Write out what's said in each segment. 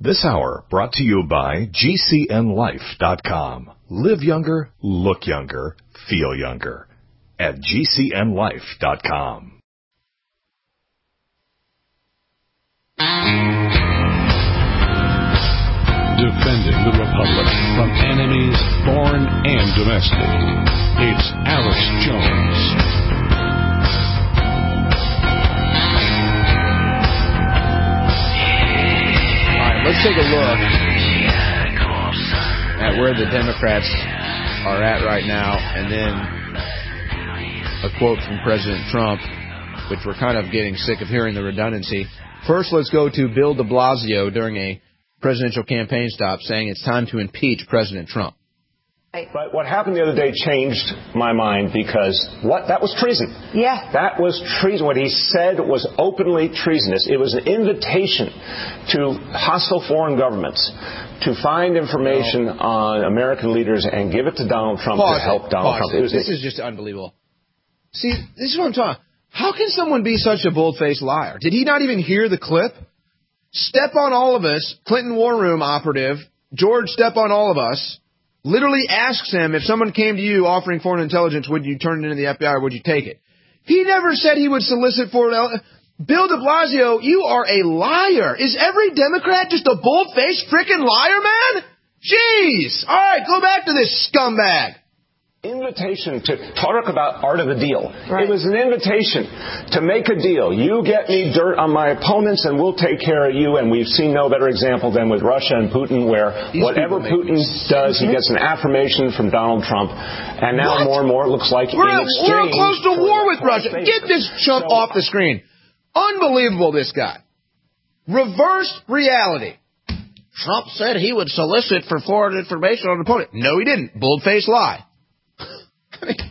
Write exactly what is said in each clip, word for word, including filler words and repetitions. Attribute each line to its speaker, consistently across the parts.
Speaker 1: This hour brought to you by G C N life dot com. Live younger, look younger, feel younger at G C N life dot com.
Speaker 2: Defending the Republic from enemies foreign and domestic. It's Alex Jones.
Speaker 3: All right, let's take a look at where the Democrats are at right now, and then a quote from President Trump, which we're kind of getting sick of hearing the redundancy. First, let's go to Bill de Blasio during a presidential campaign stop saying it's time to impeach President Trump.
Speaker 4: But what happened the other day changed my mind because what that was treason.
Speaker 5: Yeah.
Speaker 4: That was treason. What he said was openly treasonous. It was an invitation to hostile foreign governments to find information no. on American leaders and give it to Donald Trump
Speaker 3: Pause
Speaker 4: to help
Speaker 3: it.
Speaker 4: Donald
Speaker 3: Pause
Speaker 4: Trump. It was
Speaker 3: this is just unbelievable. See, this is what I'm talking about. How can someone be such a bold-faced liar? Did he not even hear the clip? Step on all of us, Clinton War Room operative, George Step on all of us, literally asks him, if someone came to you offering foreign intelligence, would you turn it into the F B I or would you take it? He never said he would solicit for it. Bill de Blasio, you are a liar. Is every Democrat just a bold-faced freaking liar, man? Jeez. All right, go back to this scumbag.
Speaker 4: Invitation to talk about art of the deal.
Speaker 5: Right.
Speaker 4: It was an invitation to make a deal. You get me dirt on my opponents and we'll take care of you. And we've seen no better example than with Russia and Putin, where These whatever Putin does, he gets an affirmation from Donald Trump. And now
Speaker 3: what?
Speaker 4: more and more it looks like
Speaker 3: we're,
Speaker 4: in exchange
Speaker 3: we're close to war with Russia.
Speaker 4: Favor.
Speaker 3: Get this chump so, off the screen. Unbelievable, this guy. Reverse reality. Trump said he would solicit for foreign information on an opponent. No, he didn't. Bold-faced lie. I mean,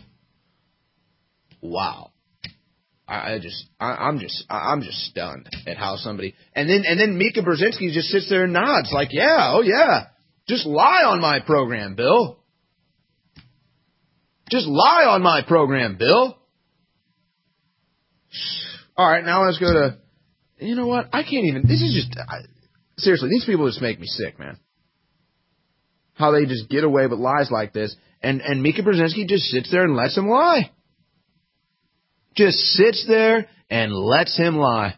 Speaker 3: wow. I, I just, I, I'm just, I, I'm just stunned at how somebody, and then, and then Mika Brzezinski just sits there and nods like, yeah, oh yeah, just lie on my program, Bill. Just lie on my program, Bill. All right, now let's go to, you know what? I can't even, this is just, I, seriously, these people just make me sick, man. How they just get away with lies like this. And and Mika Brzezinski just sits there and lets him lie. Just sits there and lets him lie.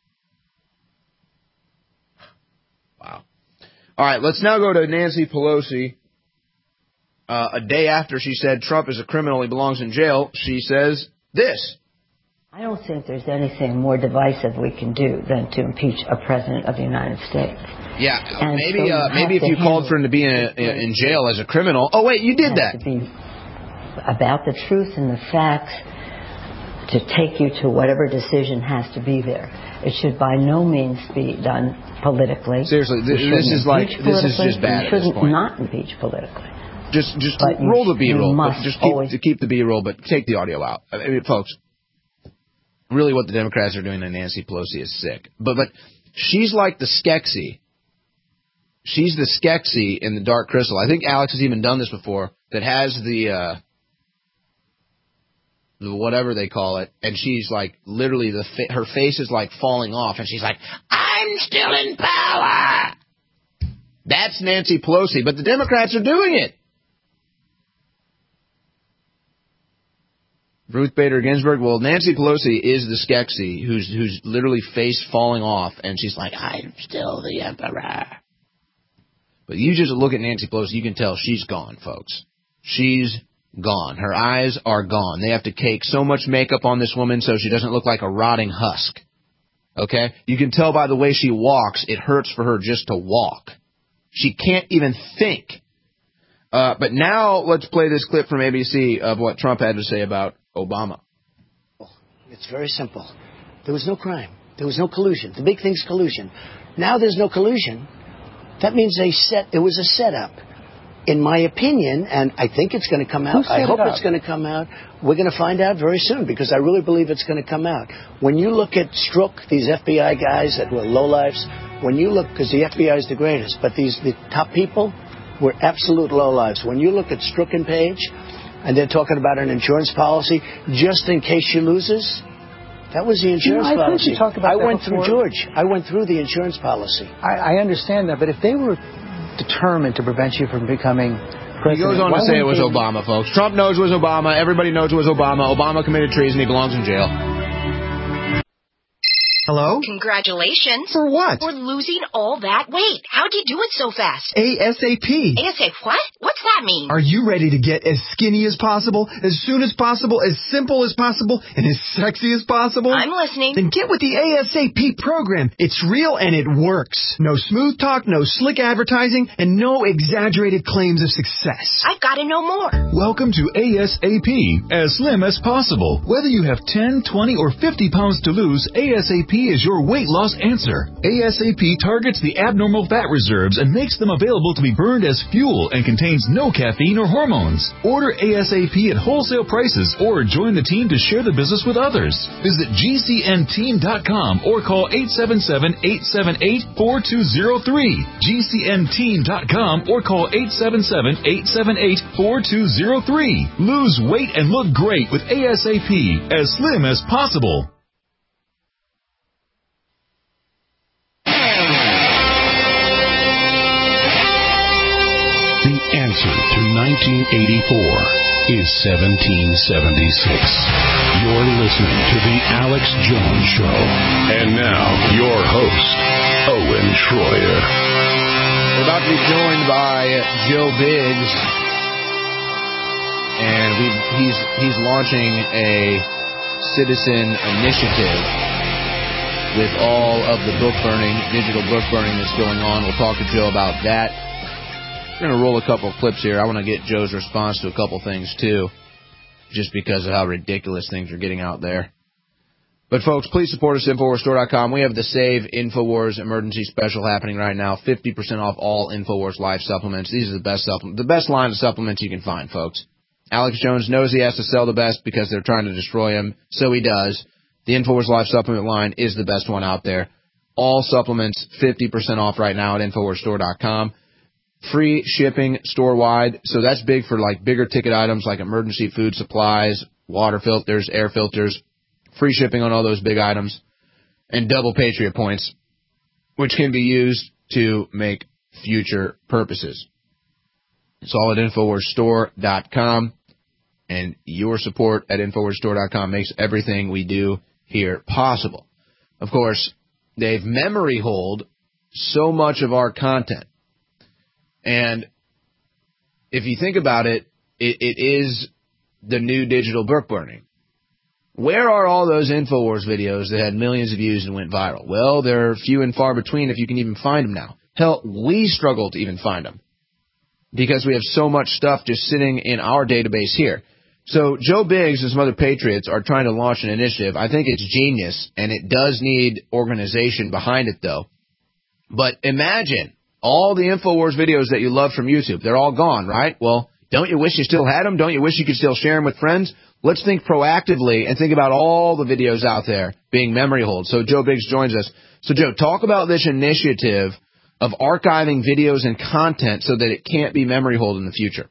Speaker 3: Wow. All right, let's now go to Nancy Pelosi. Uh, a day after she said Trump is a criminal, he belongs in jail, she says this.
Speaker 6: I don't think there's anything more divisive we can do than to impeach a president of the United States.
Speaker 3: Yeah,
Speaker 6: and
Speaker 3: maybe
Speaker 6: so
Speaker 3: uh, maybe if you called for him to be in, in jail as a criminal. Oh, wait, you did that.
Speaker 6: To be about the truth and the facts, to take you to whatever decision has to be there. It should by no means be done politically.
Speaker 3: Seriously, this, this is like this is just bad at this
Speaker 6: shouldn't
Speaker 3: point.
Speaker 6: not impeach politically.
Speaker 3: Just just
Speaker 6: But
Speaker 3: roll
Speaker 6: you-
Speaker 3: the B-roll.
Speaker 6: you must
Speaker 3: Just keep
Speaker 6: always-
Speaker 3: to keep the B-roll, but take the audio out. I mean, folks, really, what the Democrats are doing to Nancy Pelosi is sick. But but she's like the Skeksis. She's the Skeksis in the Dark Crystal. I think Alex has even done this before. That has the uh, the whatever they call it, and she's like literally the fa- her face is like falling off, and she's like, "I'm still in power." That's Nancy Pelosi, but the Democrats are doing it. Ruth Bader Ginsburg. Well, Nancy Pelosi is the Skeksis who's who's literally face falling off, and she's like, "I'm still the emperor." But you just look at Nancy Pelosi, you can tell she's gone, folks. She's gone. Her eyes are gone. They have to cake so much makeup on this woman so she doesn't look like a rotting husk. Okay? You can tell by the way she walks, it hurts for her just to walk. She can't even think. Uh, but now let's play this clip from A B C of what Trump had to say about Obama.
Speaker 7: It's very simple. There was no crime. There was no collusion. The big thing's collusion. Now there's no collusion. That means they set. It was a setup, in my opinion, and I think it's going to come out. I hope it it's going to come out. We're going to find out very soon because I really believe it's going to come out. When you look at Strzok, these F B I guys that were lowlifes, when you look, because the F B I is the greatest, but these the top people were absolute lowlifes. When you look at Strzok and Page, and they're talking about an insurance policy just in case she loses, That was the insurance
Speaker 5: you know, I
Speaker 7: policy.
Speaker 5: You talk about
Speaker 7: I
Speaker 5: that
Speaker 7: went
Speaker 5: before.
Speaker 7: through George. I went through the insurance policy.
Speaker 5: I, I understand that, but if they were determined to prevent you from becoming president,
Speaker 3: he goes on to say it was
Speaker 5: they...
Speaker 3: Obama, folks. Trump knows it was Obama. Everybody knows it was Obama. Obama committed treason. He belongs in jail.
Speaker 8: Hello?
Speaker 9: Congratulations.
Speaker 8: For what?
Speaker 9: For losing all that weight. How'd you do it so fast?
Speaker 8: ASAP.
Speaker 9: ASAP what? What's that mean?
Speaker 8: Are you ready to get as skinny as possible, as soon as possible, as simple as possible, and as sexy as possible?
Speaker 9: I'm listening.
Speaker 8: Then get with the ASAP program. It's real and it works. No smooth talk, no slick advertising, and no exaggerated claims of success.
Speaker 9: I've got to know more.
Speaker 1: Welcome to ASAP, as slim as possible. Whether you have ten, twenty, or fifty pounds to lose, ASAP is your weight loss answer. ASAP targets the abnormal fat reserves and makes them available to be burned as fuel and contains no caffeine or hormones. Order ASAP at wholesale prices or join the team to share the business with others. Visit G C N team dot com or call eight seven seven, eight seven eight, four two zero three. G C N team dot com or call eight seven seven, eight seven eight, four two zero three. Lose weight and look great with ASAP, as slim as possible.
Speaker 2: The answer to nineteen eighty-four is seventeen seventy-six. You're listening to The Alex Jones Show. And now, your host, Owen Schroyer.
Speaker 3: We're about to be joined by Joe Biggs, and we he's he's launching a citizen initiative with all of the book burning, digital book burning that's going on. We'll talk to Joe about that. We're going to roll a couple of clips here. I want to get Joe's response to a couple things, too, just because of how ridiculous things are getting out there. But, folks, please support us at Infowars Store dot com. We have the Save Infowars Emergency Special happening right now, fifty percent off all Infowars Life supplements. These are the best supplements, the best line of supplements you can find, folks. Alex Jones knows he has to sell the best because they're trying to destroy him, so he does. The Infowars Life supplement line is the best one out there. All supplements, fifty percent off right now at Infowars Store dot com. Free shipping store-wide, so that's big for like bigger ticket items like emergency food supplies, water filters, air filters. Free shipping on all those big items, and double Patriot points, which can be used to make future purposes. It's all at Infowars Store dot com, and your support at Infowars Store dot com makes everything we do here possible. Of course, they've memory holed so much of our content. And if you think about it, it, it is the new digital book burning. Where are all those Infowars videos that had millions of views and went viral? Well, they're few and far between if you can even find them now. Hell, we struggle to even find them because we have so much stuff just sitting in our database here. So Joe Biggs and some other patriots are trying to launch an initiative. I think it's genius, and it does need organization behind it, though. But imagine all the Infowars videos that you love from YouTube. They're all gone, right? Well, don't you wish you still had them? Don't you wish you could still share them with friends? Let's think proactively and think about all the videos out there being memory hold. So Joe Biggs joins us. So, Joe, talk about this initiative of archiving videos and content so that it can't be memory hold in the future.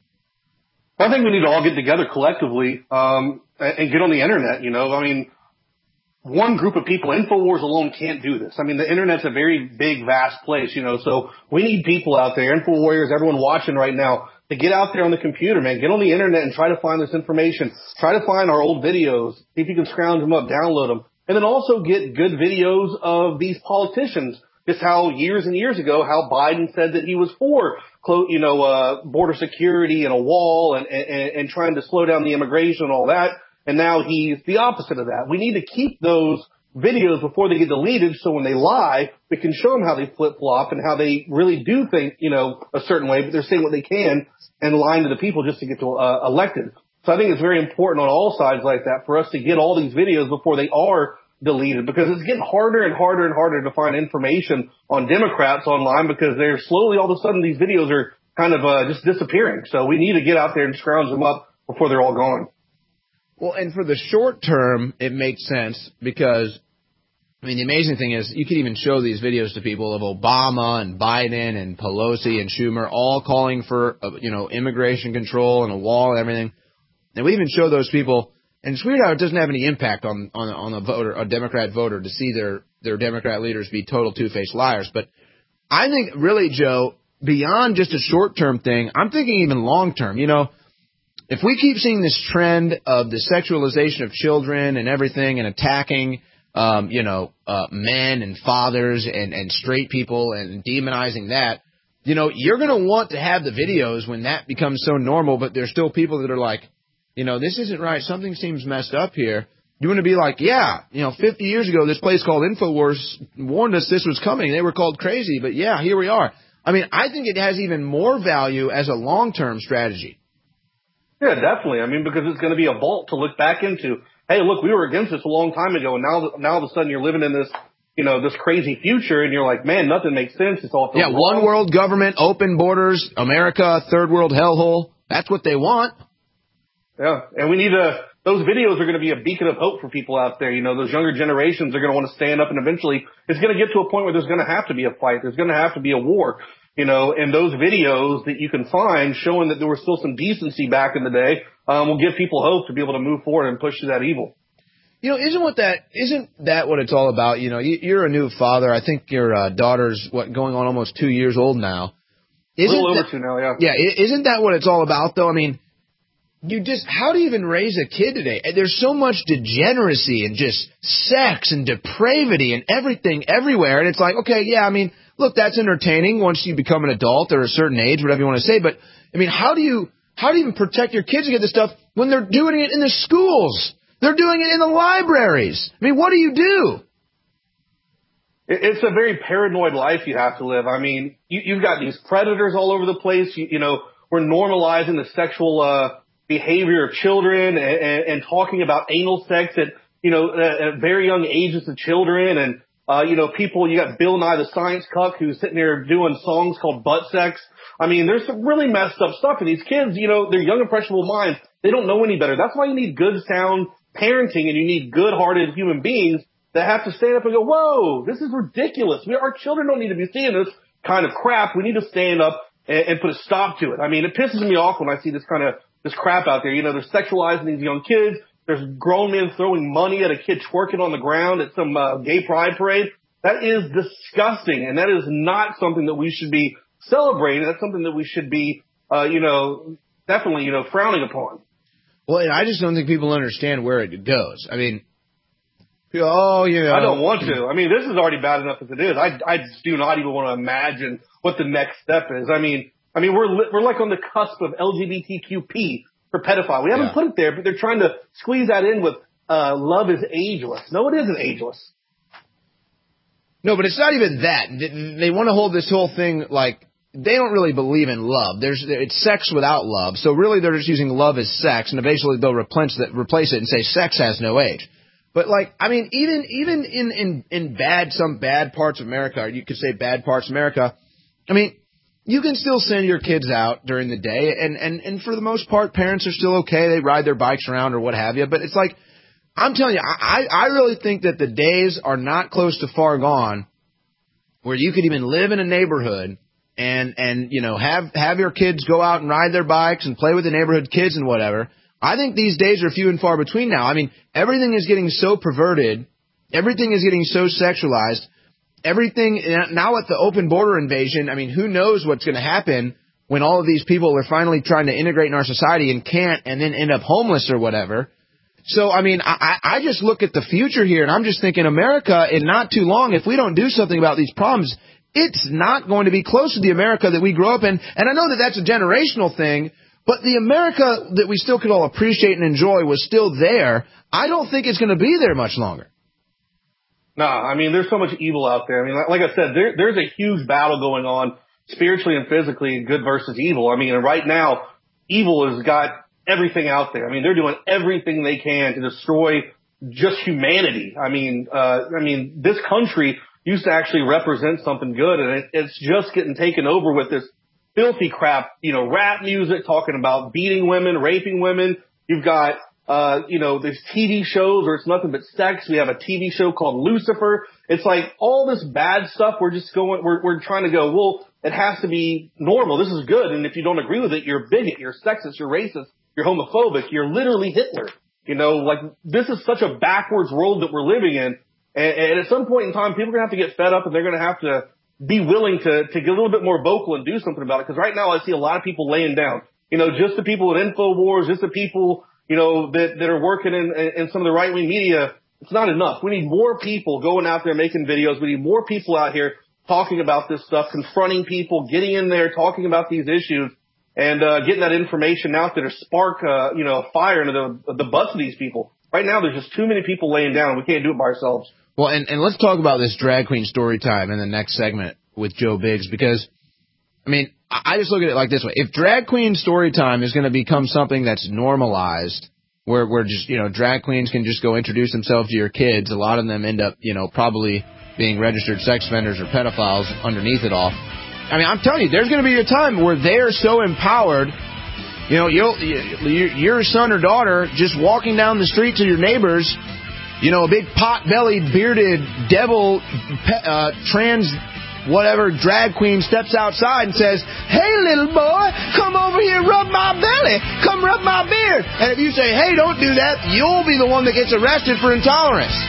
Speaker 10: I think we need to all get together collectively um, and get on the Internet, you know. I mean, one group of people, Infowars alone can't do this. I mean, the Internet's a very big, vast place, you know, so we need people out there, InfoWarriors, everyone watching right now, to get out there on the computer, man. Get on the Internet and try to find this information. Try to find our old videos. See if you can scrounge them up, download them. And then also get good videos of these politicians. Just how years and years ago, how Biden said that he was for, you know, uh, border security and a wall and, and, and trying to slow down the immigration and all that. And now he's the opposite of that. We need to keep those videos before they get deleted so when they lie, we can show them how they flip-flop and how they really do think, you know, a certain way, but they're saying what they can and lying to the people just to get to, uh, elected. So I think it's very important on all sides like that for us to get all these videos before they are deleted, because it's getting harder and harder and harder to find information on Democrats online because they're slowly, all of a sudden, these videos are kind of uh, just disappearing. So we need to get out there and scrounge them up before they're all gone.
Speaker 3: Well, and for the short term, it makes sense because, I mean, the amazing thing is you could even show these videos to people of Obama and Biden and Pelosi and Schumer all calling for, uh, you know, immigration control and a wall and everything. And we even show those people And it's weird how it doesn't have any impact on on on a voter, a Democrat voter, to see their their Democrat leaders be total two-faced liars. But I think really, Joe, beyond just a short-term thing, I'm thinking even long-term. You know, if we keep seeing this trend of the sexualization of children and everything, and attacking, um, you know, uh, men and fathers and and straight people and demonizing that, you know, you're going to want to have the videos when that becomes so normal. But there's still people that are like, you know, this isn't right. Something seems messed up here. You want to be like, yeah, you know, fifty years ago, this place called InfoWars warned us this was coming. They were called crazy, but yeah, here we are. I mean, I think it has even more value as a long-term strategy.
Speaker 10: Yeah, definitely. I mean, because it's going to be a vault to look back into. Hey, look, we were against this a long time ago, and now, now all of a sudden you're living in this, you know, this crazy future, and you're like, man, nothing makes sense. It's all
Speaker 3: yeah, wrong. One world government, open borders, America, third world hellhole. That's what they want.
Speaker 10: Yeah, and we need to, those videos are going to be a beacon of hope for people out there. You know, those younger generations are going to want to stand up, and eventually it's going to get to a point where there's going to have to be a fight. There's going to have to be a war, you know, and those videos that you can find showing that there was still some decency back in the day um, will give people hope to be able to move forward and push through that evil.
Speaker 3: You know, isn't what that, isn't that what it's all about? You know, you, you're a new father. I think your uh, daughter's, what, going on almost two years old now. Isn't
Speaker 10: a little
Speaker 3: that,
Speaker 10: over two now, yeah.
Speaker 3: Yeah, isn't that what it's all about, though? I mean, You just, how do you even raise a kid today? There's so much degeneracy and just sex and depravity and everything everywhere. And it's like, okay, yeah, I mean, look, that's entertaining once you become an adult or a certain age, whatever you want to say. But, I mean, how do you, how do you even protect your kids against this stuff when they're doing it in the schools? They're doing it in the libraries. I mean, what do you do?
Speaker 10: It's a very paranoid life you have to live. I mean, you, you've got these predators all over the place. You, you know, we're normalizing the sexual, uh, behavior of children and, and, and talking about anal sex at, you know, at, at very young ages of children. And, uh, you know, people, you got Bill Nye the Science Cuck who's sitting there doing songs called butt sex. I mean, there's some really messed up stuff. And these kids, you know, they're young, impressionable minds. They don't know any better. That's why you need good, sound parenting, and you need good-hearted human beings that have to stand up and go, whoa, this is ridiculous. We, our children don't need to be seeing this kind of crap. We need to stand up and, and put a stop to it. I mean, it pisses me off when I see this kind of this crap out there. You know, they're sexualizing these young kids. There's grown men throwing money at a kid twerking on the ground at some uh, gay pride parade. That is disgusting, and that is not something that we should be celebrating. That's something that we should be, uh, you know, definitely, you know, frowning upon.
Speaker 3: Well, and I just don't think people understand where it goes. I mean, oh, you know.
Speaker 10: I don't want to. I mean, this is already bad enough as it is. I, I do not even want to imagine what the next step is. I mean, I mean, we're we're like on the cusp of L G B T Q P for pedophile. We haven't yeah. put it there, but they're trying to squeeze that in with uh, love is ageless. No, it isn't ageless.
Speaker 3: No, but it's not even that. They want to hold this whole thing like they don't really believe in love. There's it's sex without love. So really, they're just using love as sex, and eventually they'll replace that, replace it and say sex has no age. But like, I mean, even even in in in bad some bad parts of America, or you could say bad parts of America. I mean, you can still send your kids out during the day, and, and, and for the most part, parents are still okay. They ride their bikes around or what have you. But it's like, I'm telling you, I, I really think that the days are not close to far gone where you could even live in a neighborhood and, and you know, have, have your kids go out and ride their bikes and play with the neighborhood kids and whatever. I think these days are few and far between now. I mean, everything is getting so perverted. Everything is getting so sexualized. Everything now with the open border invasion, I mean, who knows what's going to happen when all of these people are finally trying to integrate in our society and can't and then end up homeless or whatever. So, I mean, I, I just look at the future here and I'm just thinking America in not too long, if we don't do something about these problems, it's not going to be close to the America that we grew up in. And I know that that's a generational thing, but the America that we still could all appreciate and enjoy was still there. I don't think it's going to be there much longer.
Speaker 10: No, I mean, there's so much evil out there. I mean, like, like I said, there, there's a huge battle going on spiritually and physically, good versus evil. I mean, right now, evil has got everything out there. I mean, they're doing everything they can to destroy just humanity. I mean, uh, I mean, this country used to actually represent something good, and it, it's just getting taken over with this filthy crap, you know, rap music talking about beating women, raping women. You've got Uh, you know, there's T V shows where it's nothing but sex. We have a T V show called Lucifer. It's like all this bad stuff. We're just going, we're, we're trying to go, well, it has to be normal. This is good. And if you don't agree with it, you're a bigot, you're sexist, you're racist, you're homophobic, you're literally Hitler. You know, like, this is such a backwards world that we're living in. And, and at some point in time, people are going to have to get fed up, and they're going to have to be willing to, to get a little bit more vocal and do something about it. Because right now I see a lot of people laying down. You know, just the people at InfoWars, just the people, you know, that, that are working in, in some of the right-wing media. It's not enough. We need more people going out there making videos. We need more people out here talking about this stuff, confronting people, getting in there, talking about these issues, and uh, getting that information out there to spark, uh, you know, fire into the, the butts of these people. Right now, there's just too many people laying down. We can't do it by ourselves.
Speaker 3: Well, and, and let's talk about this drag queen story time in the next segment with Joe Biggs, because, I mean, I just look at it like this way. If drag queen story time is going to become something that's normalized, where, where just, you know, drag queens can just go introduce themselves to your kids, a lot of them end up, you know, probably being registered sex offenders or pedophiles underneath it all. I mean, I'm telling you, there's going to be a time where they're so empowered, you know, you'll, you, your son or daughter just walking down the street to your neighbors, you know, a big pot-bellied, bearded, devil, uh, trans, whatever, drag queen steps outside and says, "Hey, little boy, come over here, rub my belly. Come rub my beard." And if you say, "Hey, don't do that," you'll be the one that gets arrested for intolerance.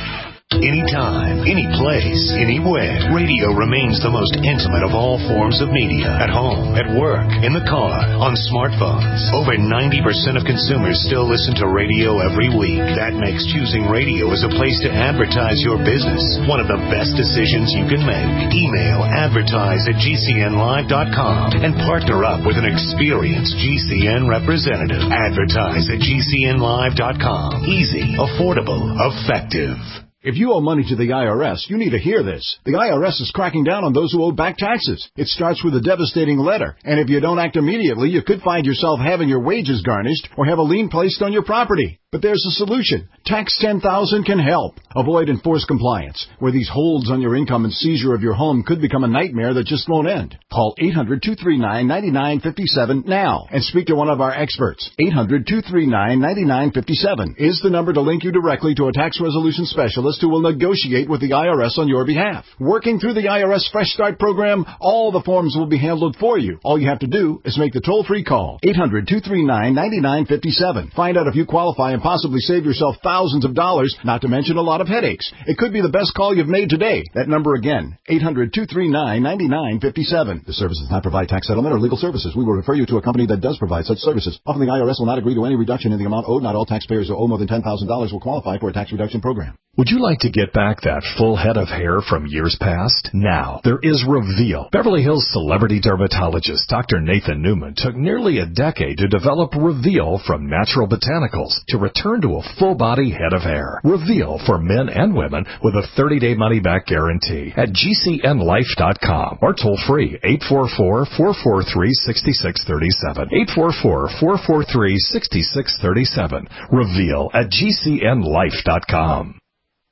Speaker 2: Anytime, any place, anywhere, radio remains the most intimate of all forms of media. At home, at work, in the car, on smartphones. Over ninety percent of consumers still listen to radio every week. That makes choosing radio as a place to advertise your business one of the best decisions you can make. Email advertise at G C N live dot com and partner up with an experienced G C N representative. Advertise at G C N live dot com. Easy, affordable, effective.
Speaker 11: If you owe money to the I R S, you need to hear this. The I R S is cracking down on those who owe back taxes. It starts with a devastating letter, and if you don't act immediately, you could find yourself having your wages garnished or have a lien placed on your property. But there's a solution. Tax ten thousand can help. Avoid enforced compliance, where these holds on your income and seizure of your home could become a nightmare that just won't end. Call eight hundred, two three nine, nine nine five seven now and speak to one of our experts. eight hundred, two three nine, nine nine five seven is the number to link you directly to a tax resolution specialist who will negotiate with the I R S on your behalf. Working through the I R S Fresh Start program, all the forms will be handled for you. All you have to do is make the toll-free call. eight hundred, two three nine, nine nine five seven. Find out if you qualify and possibly save yourself thousands of dollars, not to mention a lot of headaches. It could be the best call you've made today. That number again, eight hundred, two three nine, nine nine five seven. The service does not provide tax settlement or legal services. We will refer you to a company that does provide such services. Often the I R S will not agree to any reduction in the amount owed. Not all taxpayers who owe more than ten thousand dollars will qualify for a tax reduction program.
Speaker 12: Would you like to get back that full head of hair from years past? Now, there is Reveal. Beverly Hills celebrity dermatologist Doctor Nathan Newman took nearly a decade to develop Reveal from natural botanicals to return to a full-body head of hair. Reveal for men and women with a thirty-day money-back guarantee at G C N life dot com or toll-free eight four four, four four three, six six three seven. eight four four, four four three, six six three seven. Reveal at G C N life dot com.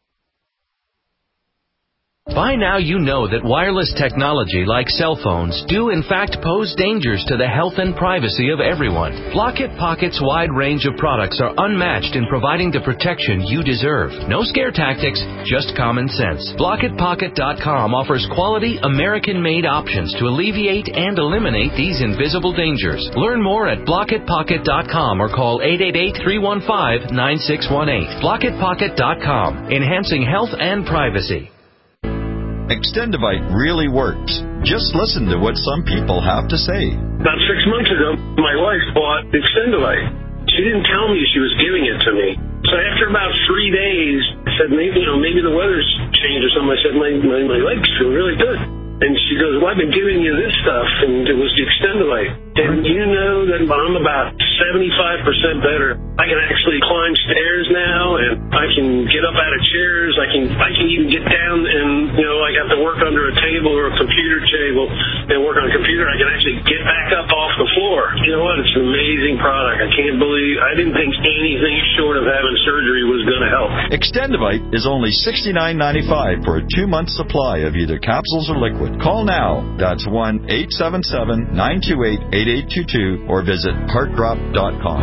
Speaker 13: By now you know that wireless technology like cell phones do in fact pose dangers to the health and privacy of everyone. Blockit Pocket's wide range of products are unmatched in providing the protection you deserve. No scare tactics, just common sense. Blockit Pocket dot com offers quality American-made options to alleviate and eliminate these invisible dangers. Learn more at Blockit Pocket dot com or call eight eight eight, three one five, nine six one eight. Blockit Pocket dot com, enhancing health and privacy.
Speaker 14: Extendivite really works. Just listen to what some people have to say.
Speaker 15: About six months ago, my wife bought Extendivite. She didn't tell me she was giving it to me. So after about three days, I said, maybe, you know, maybe the weather's changed or something. I said, my, my, my legs feel really good. And she goes, well, I've been giving you this stuff, and it was the Extendivite. And you know that I'm about seventy-five percent better. I can actually climb stairs now, and I can get up out of chairs. I can I can even get down and, you know, I have to work under a table or a computer table and work on a computer. I can actually get back up off the floor. You know what? It's an amazing product. I can't believe, I didn't think anything short of having surgery was going to help.
Speaker 14: Extendivite is only sixty-nine ninety-five for a two-month supply of either capsules or liquid. Call now. That's one eight seven seven, nine two eight, eight eight two two or visit heart drop dot com.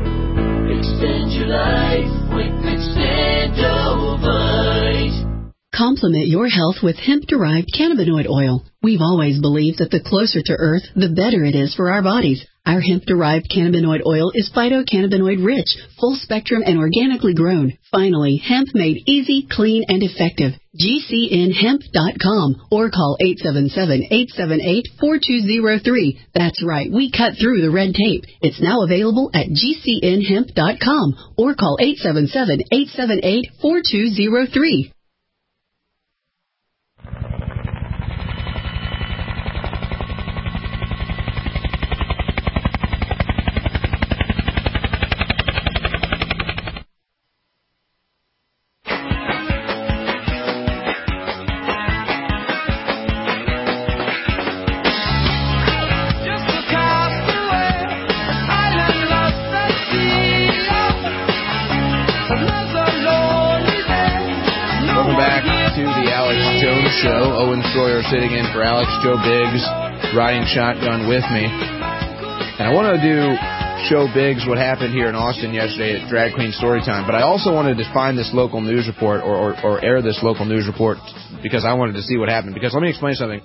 Speaker 16: Extend your life with Extendovite. Complement your health with hemp-derived cannabinoid oil. We've always believed that the closer to Earth, the better it is for our bodies. Our hemp-derived cannabinoid oil is phytocannabinoid rich, full spectrum, and organically grown. Finally, hemp made easy, clean, and effective. G C N hemp dot com or call eight seven seven, eight seven eight, four two zero three. That's right, we cut through the red tape. It's now available at G C N hemp dot com or call eight seven seven, eight seven eight, four two zero three.
Speaker 3: Show. Owen Sawyer sitting in for Alex. Joe Biggs riding shotgun with me. And I want to do show Biggs what happened here in Austin yesterday at Drag Queen Storytime, but I also wanted to find this local news report or, or, or air this local news report because I wanted to see what happened. Because let me explain something.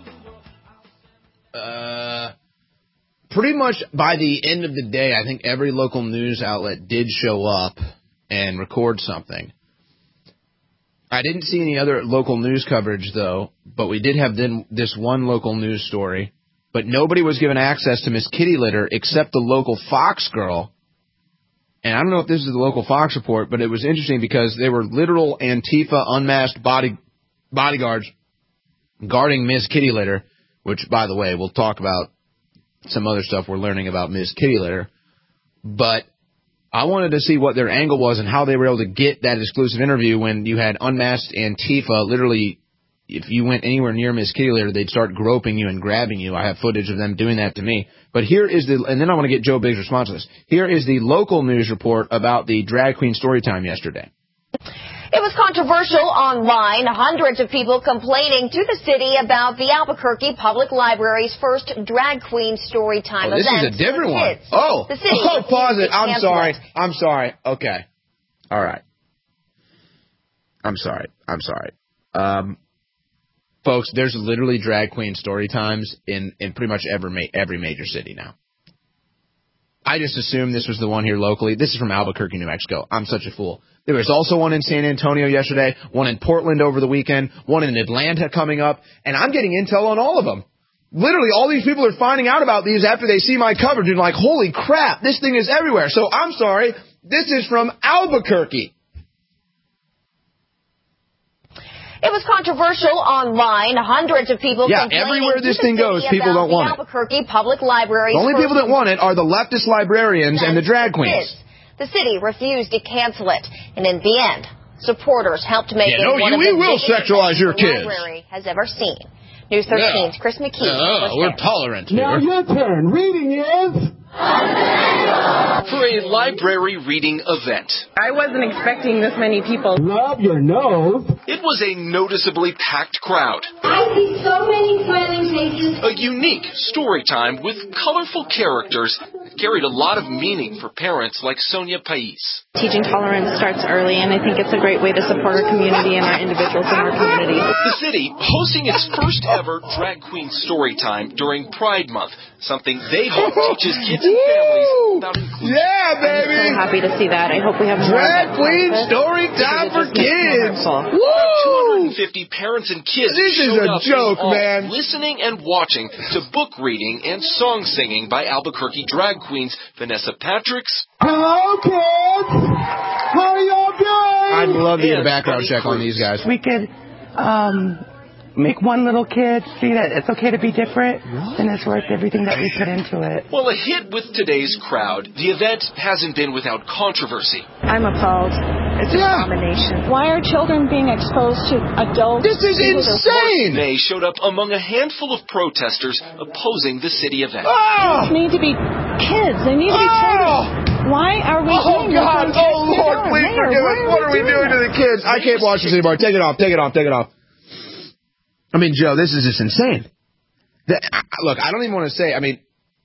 Speaker 3: Uh, pretty much by the end of the day, I think every local news outlet did show up and record something. I didn't see any other local news coverage, though, but we did have then this one local news story. But nobody was given access to Miss Kitty Litter except the local Fox girl. And I don't know if this is the local Fox report, but it was interesting because they were literal Antifa unmasked body bodyguards guarding Miss Kitty Litter, which, by the way, we'll talk about some other stuff we're learning about Miss Kitty Litter. But I wanted to see what their angle was and how they were able to get that exclusive interview when you had unmasked Antifa. Literally, if you went anywhere near Miss Kitty Litter, they'd start groping you and grabbing you. I have footage of them doing that to me. But here is the, and then I want to get Joe Biggs' response to this. Here is the local news report about the Drag Queen Storytime yesterday.
Speaker 9: It was controversial online. Hundreds of people complaining to the city about the Albuquerque Public Library's first Drag Queen Storytime
Speaker 3: oh, this
Speaker 9: event.
Speaker 3: This is a different one.
Speaker 9: Kids.
Speaker 3: Oh,
Speaker 9: the city
Speaker 3: oh pause it. I'm sorry.
Speaker 9: It.
Speaker 3: I'm sorry. Okay. All right. I'm sorry. I'm sorry. Um, folks, there's literally Drag Queen Storytimes in, in pretty much every, ma- every major city now. I just assumed this was the one here locally. This is from Albuquerque, New Mexico. I'm such a fool. There was also one in San Antonio yesterday, one in Portland over the weekend, one in Atlanta coming up, and I'm getting intel on all of them. Literally, all these people are finding out about these after they see my coverage and like, holy crap, this thing is everywhere. So I'm sorry, this is from Albuquerque.
Speaker 9: It was controversial online. Hundreds of people
Speaker 3: yeah,
Speaker 9: complaining
Speaker 3: everywhere this
Speaker 9: to the
Speaker 3: thing goes, people don't
Speaker 9: the
Speaker 3: want
Speaker 9: Albuquerque Public Library's
Speaker 3: it. The only people that want it are the leftist librarians and the drag queens.
Speaker 9: The city refused to cancel it, and in the end, supporters helped make
Speaker 3: yeah,
Speaker 9: it
Speaker 3: no,
Speaker 9: one
Speaker 3: you,
Speaker 9: of the
Speaker 3: we will
Speaker 9: biggest
Speaker 3: sexualize your
Speaker 9: the
Speaker 3: kids.
Speaker 9: library has ever seen. News thirteen's
Speaker 3: yeah.
Speaker 9: Chris McKee.
Speaker 3: Uh, we're tolerant here.
Speaker 17: Now your turn. Reading is...
Speaker 18: For a library reading event.
Speaker 19: I wasn't expecting this many people.
Speaker 17: Rub your nose.
Speaker 18: It was a noticeably packed crowd.
Speaker 20: I see so many smiling faces.
Speaker 18: A unique story time with colorful characters that carried a lot of meaning for parents like Sonia Pais.
Speaker 21: Teaching tolerance starts early, and I think it's a great way to support our community and our individuals in our community.
Speaker 18: The city hosting its first ever Drag Queen Story Time during Pride Month, something they hope teaches kids and families about inclusion.
Speaker 3: Yeah, baby!
Speaker 21: I'm so happy to see that. I hope we have more
Speaker 3: Drag Queen Story Time for kids!
Speaker 18: Woo! two hundred fifty parents and kids
Speaker 3: this is a joke, man.
Speaker 18: Listening and watching to book reading and song singing by Albuquerque drag queens Vanessa Patricks.
Speaker 17: Hello, kids! How are y'all doing?
Speaker 3: I'd love to get a background check on these guys.
Speaker 19: We could, um... make one little kid see that it's okay to be different, and it's worth everything that we put into it.
Speaker 18: Well, a hit with today's crowd, the event hasn't been without controversy.
Speaker 22: I'm appalled. It's
Speaker 3: yeah.
Speaker 22: an abomination. Why are children being exposed to adults?
Speaker 3: This is insane!
Speaker 18: May showed up among a handful of protesters opposing the city event.
Speaker 22: Oh! Kids need to be kids. They need to be
Speaker 3: oh!
Speaker 22: children. Why are we
Speaker 3: oh,
Speaker 22: doing
Speaker 3: God.
Speaker 22: this?
Speaker 3: Oh, God. Oh, Lord, please forgive us. What are we doing, doing to the kids? I can't watch this anymore. Take it off. Take it off. Take it off. I mean, Joe, this is just insane. The, I, look, I don't even want to say, I mean,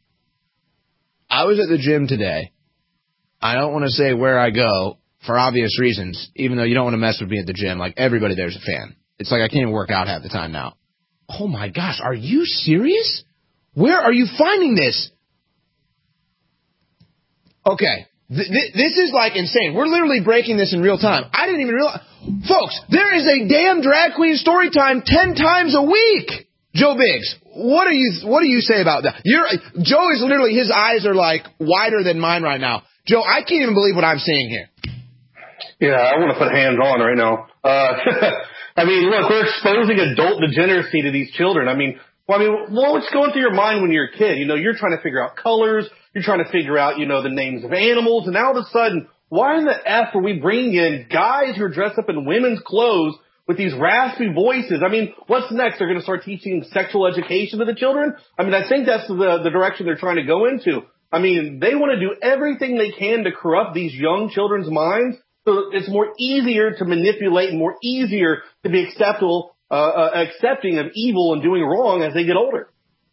Speaker 3: I was at the gym today. I don't want to say where I go for obvious reasons, even though you don't want to mess with me at the gym. Like, everybody there's a fan. It's like I can't even work out half the time now. Oh, my gosh. Are you serious? Where are you finding this? Okay. Th- th- this is, like, insane. We're literally breaking this in real time. I didn't even realize. Folks, there is a damn drag queen story time ten times a week. Joe Biggs, what do you what do you say about that? You're, Joe is literally, his eyes are, like, wider than mine right now. Joe, I can't even believe what I'm seeing here.
Speaker 10: Yeah, I want to put hands on right now. Uh, I mean, look, we're exposing adult degeneracy to these children. I mean, well, I mean, what's going through your mind when you're a kid? You know, you're trying to figure out colors. You're trying to figure out, you know, the names of animals. And now all of a sudden, why in the F are we bringing in guys who are dressed up in women's clothes with these raspy voices? I mean, what's next? They're going to start teaching sexual education to the children? I mean, I think that's the, the direction they're trying to go into. I mean, they want to do everything they can to corrupt these young children's minds so it's more easier to manipulate and more easier to be acceptable, uh, uh, accepting of evil and doing wrong as they get older.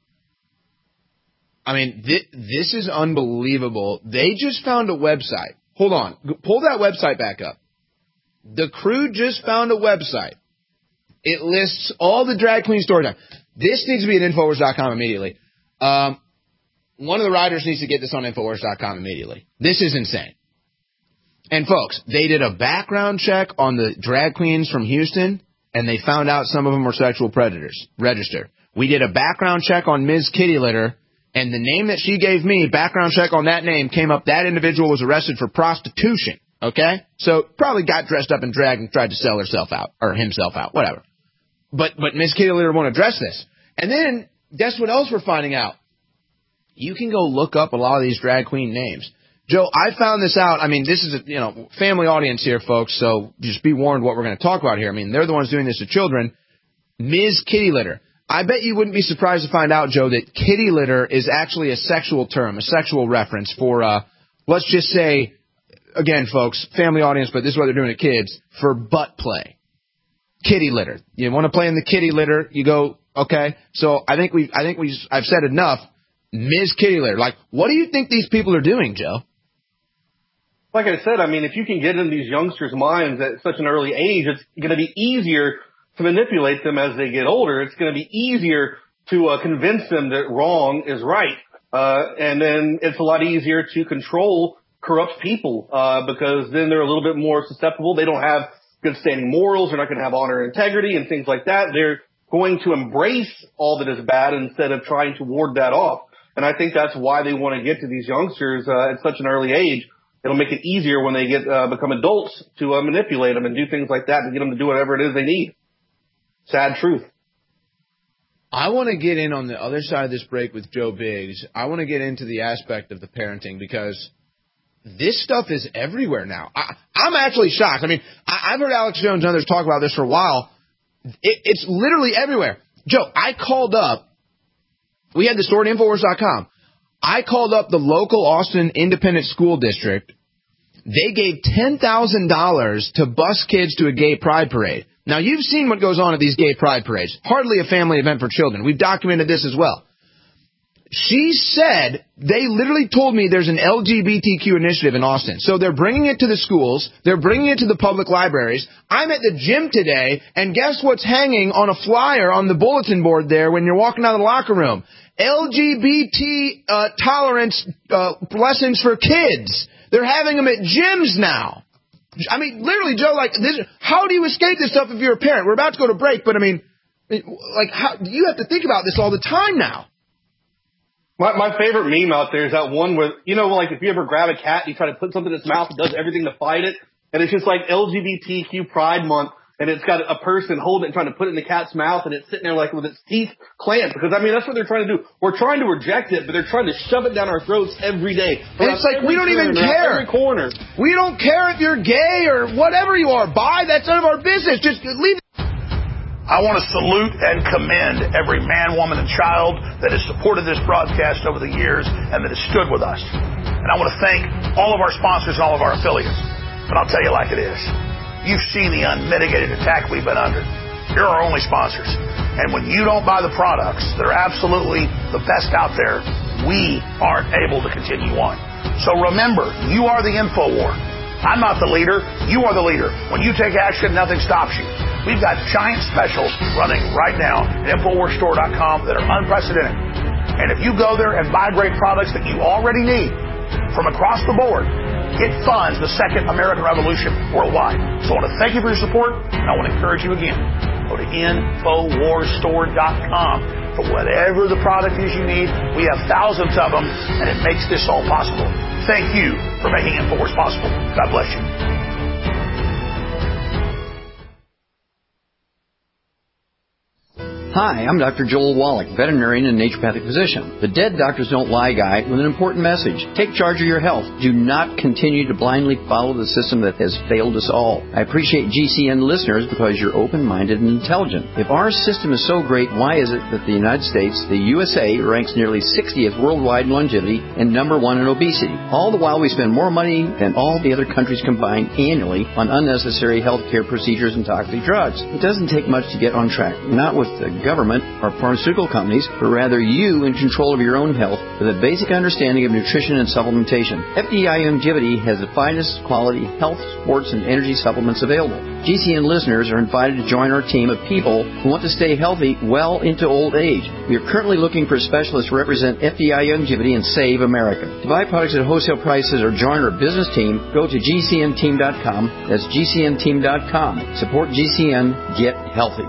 Speaker 3: I mean, th- this is unbelievable. They just found a website. Hold on. Pull that website back up. The crew just found a website. It lists all the drag queen story time. This needs to be at Infowars dot com immediately. Um, one of the writers needs to get this on Infowars dot com immediately. This is insane. And, folks, they did a background check on the drag queens from Houston, and they found out some of them were sexual predators. Registered. We did a background check on Miz Kitty Litter, and the name that she gave me, background check on that name, came up. That individual was arrested for prostitution. Okay? So, probably got dressed up in drag and tried to sell herself out, or himself out, whatever. But but Miz Kitty Litter won't address this. And then, guess what else we're finding out? You can go look up a lot of these drag queen names. Joe, I found this out. I mean, this is a, you know, family audience here, folks, so just be warned what we're going to talk about here. I mean, they're the ones doing this to children. Miz Kitty Litter. I bet you wouldn't be surprised to find out, Joe, that kitty litter is actually a sexual term, a sexual reference for, uh, let's just say, again, folks, family audience, but this is what they're doing to kids, for butt play. Kitty litter. You want to play in the kitty litter, you go, okay. So I think we, I think we, I've said enough. Miz Kitty Litter. Like, what do you think these people are doing, Joe?
Speaker 10: Like I said, I mean, if you can get in these youngsters' minds at such an early age, it's going to be easier to manipulate them as they get older. It's going to be easier to uh, convince them that wrong is right. Uh, and then it's a lot easier to control corrupt people, uh, because then they're a little bit more susceptible. They don't have good standing morals. They're not going to have honor and integrity and things like that. They're going to embrace all that is bad instead of trying to ward that off. And I think that's why they want to get to these youngsters uh, at such an early age. It'll make it easier when they get uh, become adults to uh, manipulate them and do things like that to get them to do whatever it is they need. Sad truth.
Speaker 3: I want to get in on the other side of this break with Joe Biggs. I want to get into the aspect of the parenting because this stuff is everywhere now. I, I'm actually shocked. I mean, I, I've heard Alex Jones and others talk about this for a while. It, it's literally everywhere. Joe, I called up. We had the story at Infowars dot com. I called up the local Austin Independent School District. They gave ten thousand dollars to bus kids to a gay pride parade. Now, you've seen what goes on at these gay pride parades. Hardly a family event for children. We've documented this as well. She said they literally told me there's an L G B T Q initiative in Austin. So they're bringing it to the schools. They're bringing it to the public libraries. I'm at the gym today, and guess what's hanging on a flyer on the bulletin board there when you're walking out of the locker room? L G B T uh, tolerance uh, lessons for kids. They're having them at gyms now. I mean, literally, Joe, like, this, how do you escape this stuff if you're a parent? We're about to go to break, but I mean, like, how, you have to think about this all the time now.
Speaker 10: My, my favorite meme out there is that one where, you know, like if you ever grab a cat and you try to put something in its mouth, it does everything to fight it. And it's just like L G B T Q Pride Month. And it's got a person holding it and trying to put it in the cat's mouth, and it's sitting there like with its teeth clamped. Because, I mean, that's what they're trying to do. We're trying to reject it, but they're trying to shove it down our throats every day.
Speaker 3: And it's like, we don't even care.
Speaker 10: Every corner.
Speaker 3: We don't care if you're gay or whatever you are. Bi, that's none of our business. Just leave it.
Speaker 4: I want to salute and commend every man, woman, and child that has supported this broadcast over the years and that has stood with us. And I want to thank all of our sponsors and all of our affiliates. But I'll tell you like it is. You've seen the unmitigated attack we've been under. You're our only sponsors. And when you don't buy the products that are absolutely the best out there, we aren't able to continue on. So remember, you are the InfoWar. I'm not the leader. You are the leader. When you take action, nothing stops you. We've got giant specials running right now at Infowars Store dot com that are unprecedented. And if you go there and buy great products that you already need from across the board, it funds the second American Revolution worldwide. So I want to thank you for your support, and I want to encourage you again. Go to Infowars Store dot com for whatever the product is you need. We have thousands of them, and it makes this all possible. Thank you for making Infowars possible. God bless you.
Speaker 6: Hi, I'm Doctor Joel Wallach, veterinarian and naturopathic physician. The Dead Doctors Don't Lie guy with an important message. Take charge of your health. Do not continue to blindly follow the system that has failed us all. I appreciate G C N listeners because you're open-minded and intelligent. If our system is so great, why is it that the United States, the U S A, ranks nearly sixtieth worldwide in longevity and number one in obesity? All the while we spend more money than all the other countries combined annually on unnecessary healthcare procedures and toxic drugs. It doesn't take much to get on track. Not with the government or pharmaceutical companies, but rather you in control of your own health with a basic understanding of nutrition and supplementation. F D I Longevity has the finest quality health, sports, and energy supplements available. G C N listeners are invited to join our team of people who want to stay healthy well into old age. We are currently looking for specialists to represent F D I Longevity and Save America. To buy products at wholesale prices or join our business team, go to G C N team dot com. That's G C N team dot com. Support G C N. Get healthy.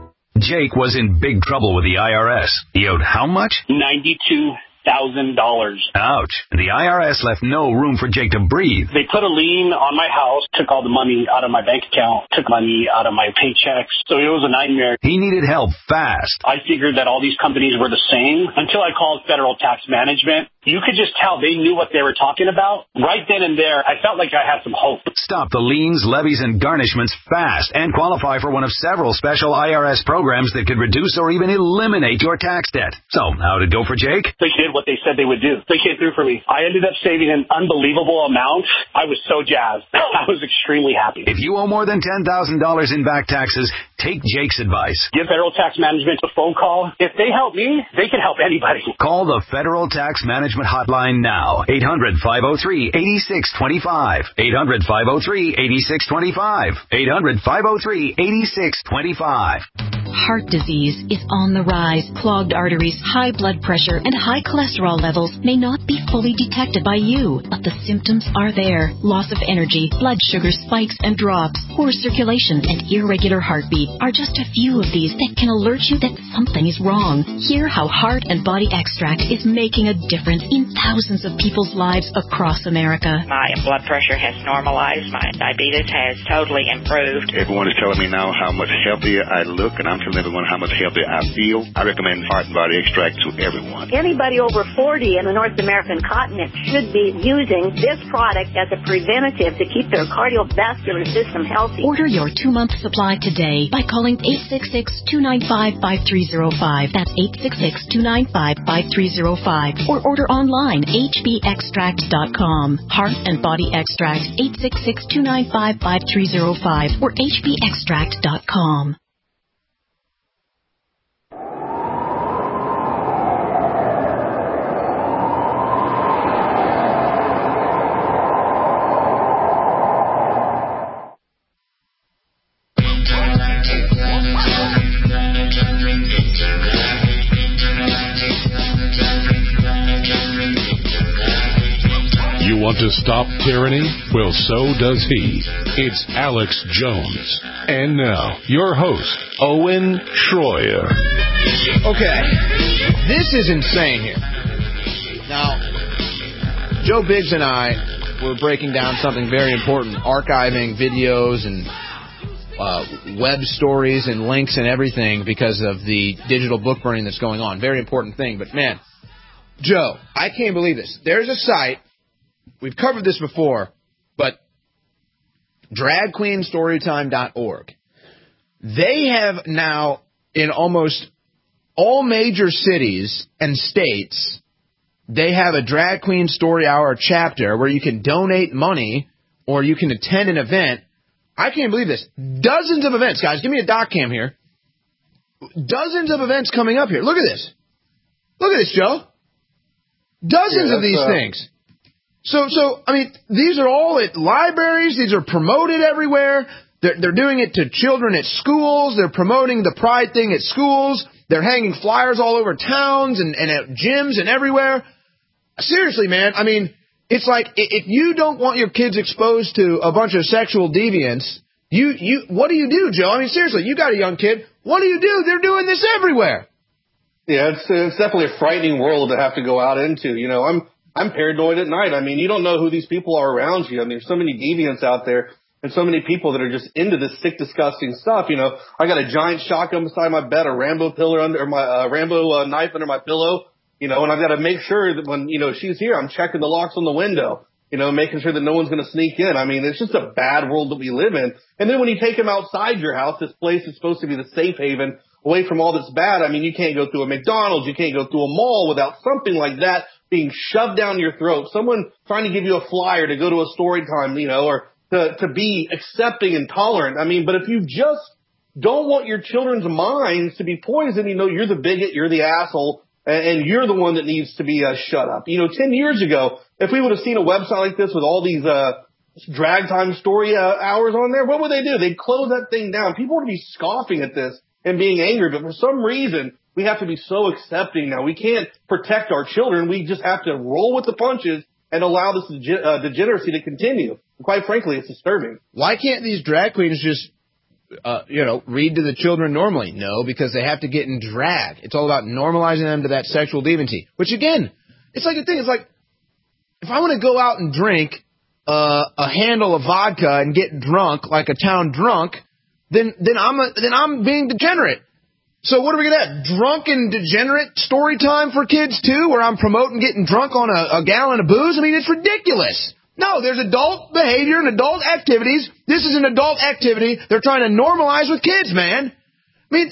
Speaker 2: Jake was in big trouble with the I R S. He owed how much?
Speaker 7: ninety-two thousand dollars.
Speaker 2: Ouch. The I R S left no room for Jake to breathe.
Speaker 7: They put a lien on my house, took all the money out of my bank account, took money out of my paychecks. So it was a nightmare.
Speaker 2: He needed help fast.
Speaker 7: I figured that all these companies were the same until I called Federal Tax Management. You could just tell they knew what they were talking about. Right then and there, I felt like I had some hope.
Speaker 2: Stop the liens, levies, and garnishments fast and qualify for one of several special I R S programs that could reduce or even eliminate your tax debt. So, how'd it go for Jake?
Speaker 7: They did what they said they would do. They came through for me. I ended up saving an unbelievable amount. I was so jazzed. I was extremely happy.
Speaker 2: If you owe more than ten thousand dollars in back taxes, take Jake's advice.
Speaker 7: Give Federal Tax Management a phone call. If they help me, they can help anybody.
Speaker 2: Call the Federal Tax Management Hotline now. eight hundred, five oh three, eight six two five. eight hundred, five oh three, eight six two five. eight hundred, five oh three, eight six two five.
Speaker 23: Heart disease is on the rise. Clogged arteries, high blood pressure, and high cholesterol levels may not be fully detected by you, but the symptoms are there. Loss of energy, blood sugar spikes and drops, poor circulation, and irregular heartbeat are just a few of these that can alert you that something is wrong. Hear how Heart and Body Extract is making a difference in thousands of people's lives across America.
Speaker 24: My blood pressure has normalized. My diabetes has totally improved.
Speaker 25: Everyone is telling me now how much healthier I look, and I'm telling everyone how much healthier I feel. I recommend Heart and Body Extract to everyone.
Speaker 26: Anybody over forty in the North American continent should be using this product as a preventative to keep their cardiovascular system healthy.
Speaker 23: Order your two-month supply today by calling eight six six, two nine five, five three zero five. That's eight six six, two nine five, five three zero five. Or order online, H B extract dot com. Heart and Body Extract, eight six six, two nine five, five three zero five or H B extract dot com.
Speaker 2: Want to stop tyranny? Well, so does he. It's Alex Jones. And now, your host, Owen Schroyer.
Speaker 3: Okay, this is insane here. Now, Joe Biggs and I were breaking down something very important, archiving videos and uh, web stories and links and everything because of the digital book burning that's going on. Very important thing. But, man, Joe, I can't believe this. There's a site. We've covered this before, but drag queen storytime dot org. They have now, in almost all major cities and states, they have a Drag Queen Story Hour chapter where you can donate money or you can attend an event. I can't believe this. Dozens of events, guys. Give me a doc cam here. Dozens of events coming up here. Look at this. Look at this, Joe. Dozens yeah, of these uh... things. So, so I mean, these are all at libraries. These are promoted everywhere. They're, they're doing it to children at schools. They're promoting the pride thing at schools. They're hanging flyers all over towns and, and at gyms and everywhere. Seriously, man, I mean, it's like if you don't want your kids exposed to a bunch of sexual deviance, you, you, what do you do, Joe? I mean, seriously, you got a young kid. What do you do? They're doing this everywhere.
Speaker 10: Yeah, it's, it's definitely a frightening world to have to go out into. You know, I'm I'm paranoid at night. I mean, you don't know who these people are around you. I mean, there's so many deviants out there and so many people that are just into this sick, disgusting stuff. You know, I got a giant shotgun beside my bed, a Rambo pillar under or my uh, Rambo uh, knife under my pillow. You know, and I've got to make sure that when, you know, she's here, I'm checking the locks on the window, you know, making sure that no one's going to sneak in. I mean, it's just a bad world that we live in. And then when you take them outside your house, this place is supposed to be the safe haven away from all that's bad. I mean, you can't go through a McDonald's, you can't go through a mall without something like that being shoved down your throat. Someone trying to give you a flyer to go to a story time, you know, or to, to be accepting and tolerant. I mean, but if you just don't want your children's minds to be poisoned, you know, you're the bigot, you're the asshole, and you're the one that needs to be uh, shut up. You know, ten years ago, if we would have seen a website like this with all these uh, drag time story uh, hours on there, what would they do? They'd close that thing down. People would be scoffing at this and being angry, but for some reason, we have to be so accepting now. We can't protect our children. We just have to roll with the punches and allow this dege- uh, degeneracy to continue. And quite frankly, it's disturbing.
Speaker 3: Why can't these drag queens just Uh, you know, read to the children normally? No, because they have to get in drag. It's all about normalizing them to that sexual deviancy. Which, again, it's like the thing. It's like, if I want to go out and drink uh, a handle of vodka and get drunk like a town drunk, then then I'm a, then I'm being degenerate. So what are we going to have? Drunk and degenerate story time for kids, too, where I'm promoting getting drunk on a, a gallon of booze? I mean, it's ridiculous. No, there's adult behavior and adult activities. This is an adult activity they're trying to normalize with kids, man. I mean,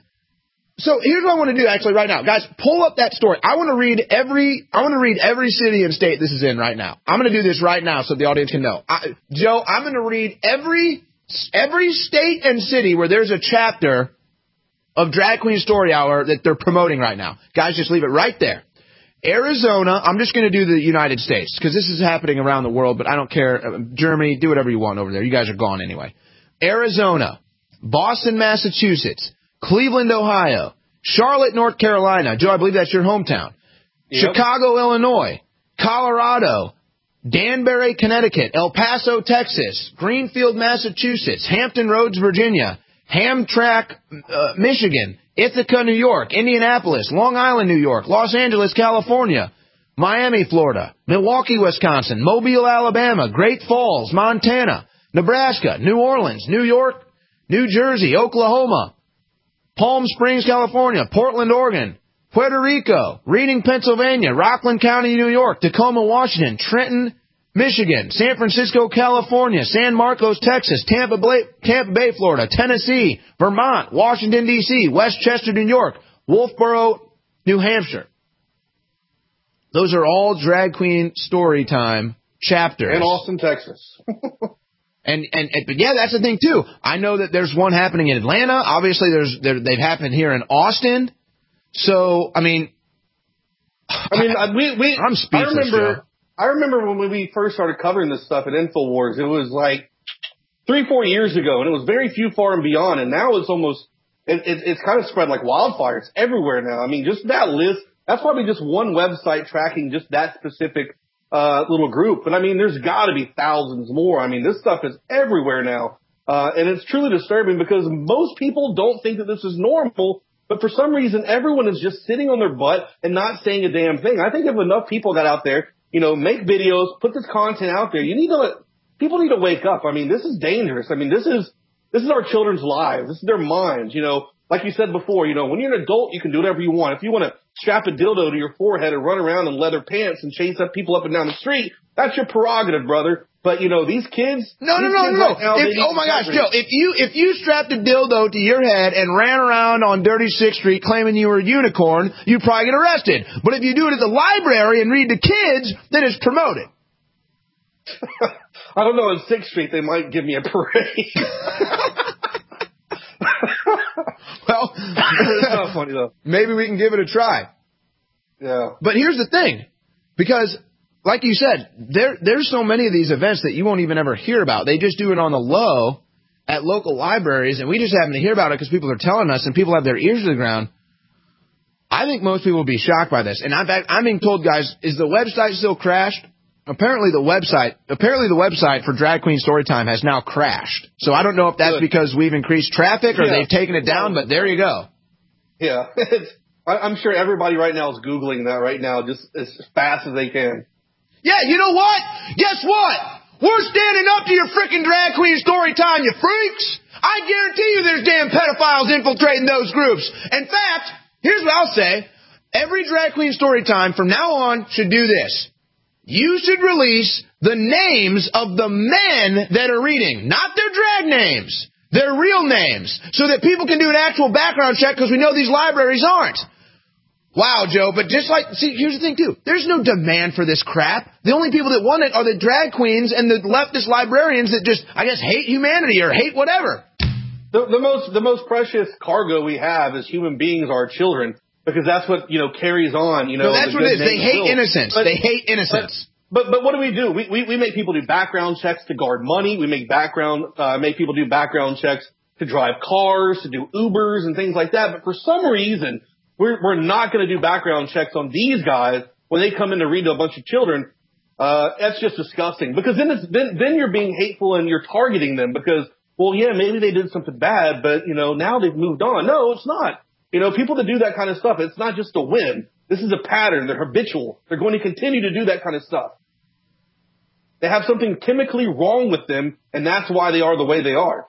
Speaker 3: so here's what I want to do actually right now. Guys, pull up that story. I want to read every I want to read every city and state this is in right now. I'm going to do this right now so the audience can know. I, Joe, I'm going to read every every state and city where there's a chapter of Drag Queen Story Hour that they're promoting right now. Guys, just leave it right there. Arizona, I'm just going to do the United States because this is happening around the world, but I don't care. Germany, do whatever you want over there. You guys are gone anyway. Arizona, Boston, Massachusetts, Cleveland, Ohio, Charlotte, North Carolina. Joe, I believe that's your hometown. Yep. Chicago, Illinois, Colorado, Danbury, Connecticut, El Paso, Texas, Greenfield, Massachusetts, Hampton Roads, Virginia, Hamtramck, uh, Michigan, Ithaca, New York, Indianapolis, Long Island, New York, Los Angeles, California, Miami, Florida, Milwaukee, Wisconsin, Mobile, Alabama, Great Falls, Montana, Nebraska, New Orleans, New York, New Jersey, Oklahoma, Palm Springs, California, Portland, Oregon, Puerto Rico, Reading, Pennsylvania, Rockland County, New York, Tacoma, Washington, Trenton, Michigan, San Francisco, California, San Marcos, Texas, Tampa Bay, Tampa Bay, Florida, Tennessee, Vermont, Washington, D C, Westchester, New York, Wolfboro, New Hampshire. Those are all Drag Queen Story Time chapters.
Speaker 10: And Austin, Texas.
Speaker 3: and, and, and, but yeah, that's the thing, too. I know that there's one happening in Atlanta. Obviously, there's there, they've happened here in Austin. So, I mean...
Speaker 10: I mean, I, we, we,
Speaker 3: I'm speechless,
Speaker 10: I remember...
Speaker 3: Joe.
Speaker 10: I remember when we first started covering this stuff at InfoWars, it was like three, four years ago, and it was very few far and beyond, and now it's almost, it, it, it's kind of spread like wildfire. It's everywhere now. I mean, just that list, that's probably just one website tracking just that specific uh little group. But I mean, there's got to be thousands more. I mean, this stuff is everywhere now, uh and it's truly disturbing because most people don't think that this is normal, but for some reason, everyone is just sitting on their butt and not saying a damn thing. I think if enough people got out there, you know, make videos, put this content out there. You need to let, people need to wake up. I mean, this is dangerous. I mean, this is, this is our children's lives. This is their minds. You know, like you said before, you know, when you're an adult, you can do whatever you want. If you want to strap a dildo to your forehead and run around in leather pants and chase up people up and down the street, that's your prerogative, brother. But, you know, these kids.
Speaker 3: No,
Speaker 10: these
Speaker 3: no, no,
Speaker 10: kids
Speaker 3: no.
Speaker 10: right now,
Speaker 3: If, oh, my gosh, Joe, if you if you strapped a dildo to your head and ran around on Dirty Sixth Street claiming you were a unicorn, you'd probably get arrested. But if you do it at the library and read to kids, then it's promoted.
Speaker 10: I don't know. On Sixth Street, they might give me a parade.
Speaker 3: Well,
Speaker 10: it's not funny, though.
Speaker 3: Maybe we can give it a try.
Speaker 10: Yeah.
Speaker 3: But here's the thing. Because... like you said, there there's so many of these events that you won't even ever hear about. They just do it on the low, at local libraries, and we just happen to hear about it because people are telling us and people have their ears to the ground, I think most people will be shocked by this. And in fact, I'm being told, guys, is the website still crashed? Apparently the website, apparently the website for Drag Queen Storytime has now crashed. So I don't know if that's Good. because we've increased traffic or yeah. they've taken it down, but there you go.
Speaker 10: Yeah. I'm sure everybody right now is Googling that right now just as fast as they can.
Speaker 3: Yeah, you know what? Guess what? We're standing up to your freaking Drag Queen Storytime, you freaks. I guarantee you there's damn pedophiles infiltrating those groups. In fact, here's what I'll say. Every Drag Queen Storytime from now on should do this. You should release the names of the men that are reading, not their drag names, their real names, so that people can do an actual background check because we know these libraries aren't. Wow, Joe, but just like, see, here's the thing, too. There's no demand for this crap. The only people that want it are the drag queens and the leftist librarians that just, I guess, hate humanity or hate whatever.
Speaker 10: The, the most the most precious cargo we have as human beings are our children. Because that's what, you know, carries on, you know.
Speaker 3: No, that's what it is. They hate innocence. But, they hate innocence.
Speaker 10: But, but but what do we do? We, we we make people do background checks to guard money. We make background uh make people do background checks to drive cars, to do Ubers and things like that. But for some reason, we're we're not going to do background checks on these guys when they come in to read to a bunch of children. Uh that's just disgusting. Because then it's then then you're being hateful and you're targeting them because, well, yeah, maybe they did something bad, but you know, now they've moved on. No, it's not. You know, people that do that kind of stuff, it's not just a whim. This is a pattern. They're habitual. They're going to continue to do that kind of stuff. They have something chemically wrong with them, and that's why they are the way they are.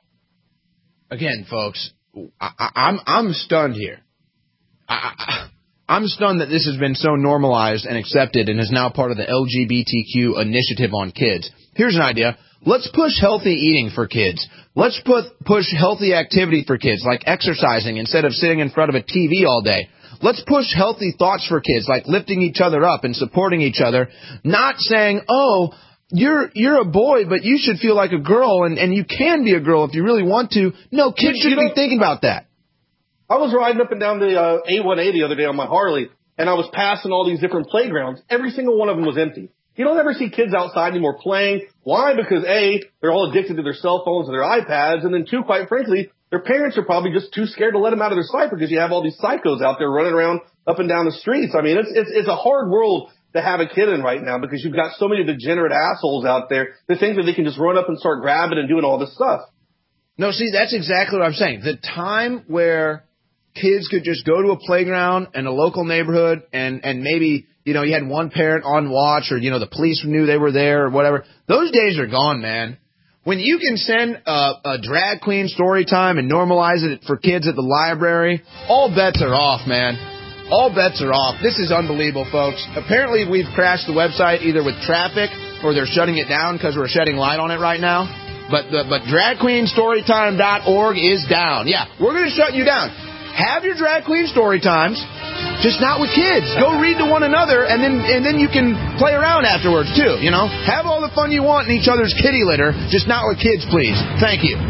Speaker 3: Again, folks, I, I, I'm I'm stunned here. I, I, I'm stunned that this has been so normalized and accepted and is now part of the L G B T Q initiative on kids. Here's an idea. Let's push healthy eating for kids. Let's put, push healthy activity for kids, like exercising instead of sitting in front of a T V all day. Let's push healthy thoughts for kids, like lifting each other up and supporting each other, not saying, oh, you're you're a boy, but you should feel like a girl, and, and you can be a girl if you really want to. No, kids
Speaker 10: you,
Speaker 3: shouldn't
Speaker 10: you know,
Speaker 3: be thinking about that.
Speaker 10: I was riding up and down the uh, A one A the other day on my Harley, and I was passing all these different playgrounds. Every single one of them was empty. You don't ever see kids outside anymore playing. Why? Because A, they're all addicted to their cell phones and their iPads, and then two, quite frankly, their parents are probably just too scared to let them out of their sight because you have all these psychos out there running around up and down the streets. I mean, it's it's, it's a hard world to have a kid in right now because you've got so many degenerate assholes out there that think that they can just run up and start grabbing and doing all this stuff.
Speaker 3: No, see, that's exactly what I'm saying. The time where kids could just go to a playground in a local neighborhood and, and maybe, you know, you had one parent on watch or, you know, the police knew they were there or whatever. Those days are gone, man. When you can send a, a drag queen story time and normalize it for kids at the library, all bets are off, man. All bets are off. This is unbelievable, folks. Apparently we've crashed the website either with traffic or they're shutting it down because we're shedding light on it right now. But the, but drag queen storytime dot org is down. Yeah, we're going to shut you down. Have your drag queen story times, just not with kids. Go read to one another, and then and then you can play around afterwards, too, you know. Have all the fun you want in each other's kitty litter, just not with kids, please. Thank you.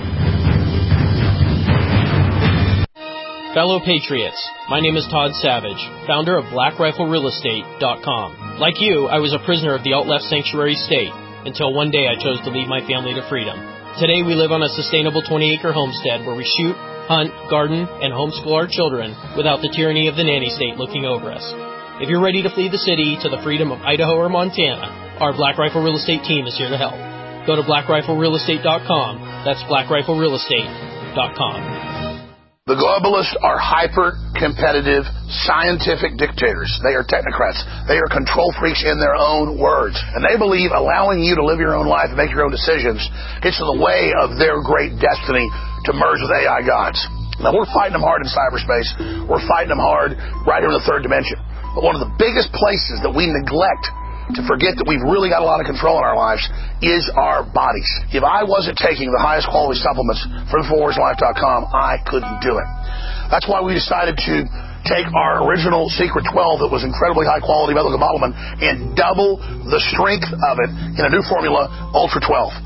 Speaker 1: Fellow Patriots, my name is Todd Savage, founder of Black Rifle Real Estate dot com. Like you, I was a prisoner of the alt-left sanctuary state, until one day I chose to lead my family to freedom. Today we live on a sustainable twenty-acre homestead where we shoot, hunt, garden, and homeschool our children without the tyranny of the nanny state looking over us. If you're ready to flee the city to the freedom of Idaho or Montana, our Black Rifle Real Estate team is here to help. Go to Black Rifle Real Estate dot com. That's Black Rifle Real Estate dot com.
Speaker 4: The globalists are hyper-competitive, scientific dictators. They are technocrats. They are control freaks in their own words. And they believe allowing you to live your own life and make your own decisions gets in the way of their great destiny to merge with A I gods. Now, we're fighting them hard in cyberspace. We're fighting them hard right here in the third dimension. But one of the biggest places that we neglect to forget that we've really got a lot of control in our lives is our bodies. If I wasn't taking the highest quality supplements for Infowars Life dot com, I couldn't do it. That's why we decided to take our original Secret twelve that was incredibly high quality methylcobalamin and double the strength of it in a new formula, Ultra twelve.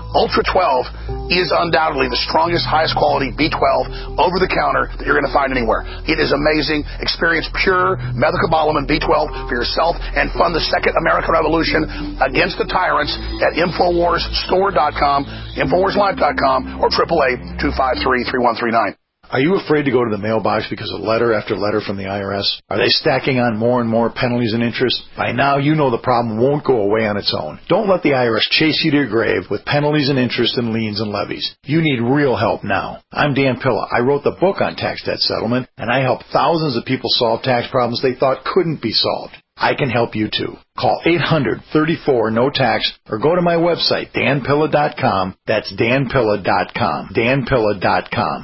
Speaker 4: Ultra twelve is undoubtedly the strongest, highest quality B twelve over-the-counter that you're going to find anywhere. It is amazing. Experience pure methylcobalamin B twelve for yourself and fund the second American Revolution against the tyrants at Infowars Store dot com, Infowars Live dot com, or triple A two five three, three one three nine.
Speaker 5: Are you afraid to go to the mailbox because of letter after letter from the I R S? Are they stacking on more and more penalties and interest? By now, you know the problem won't go away on its own. Don't let the I R S chase you to your grave with penalties and interest and liens and levies. You need real help now. I'm Dan Pilla. I wrote the book on tax debt settlement, and I help thousands of people solve tax problems they thought couldn't be solved. I can help you too. Call eight hundred, thirty-four, no tax or go to my website, dan pilla dot com. That's dan pilla dot com. dan pilla dot com.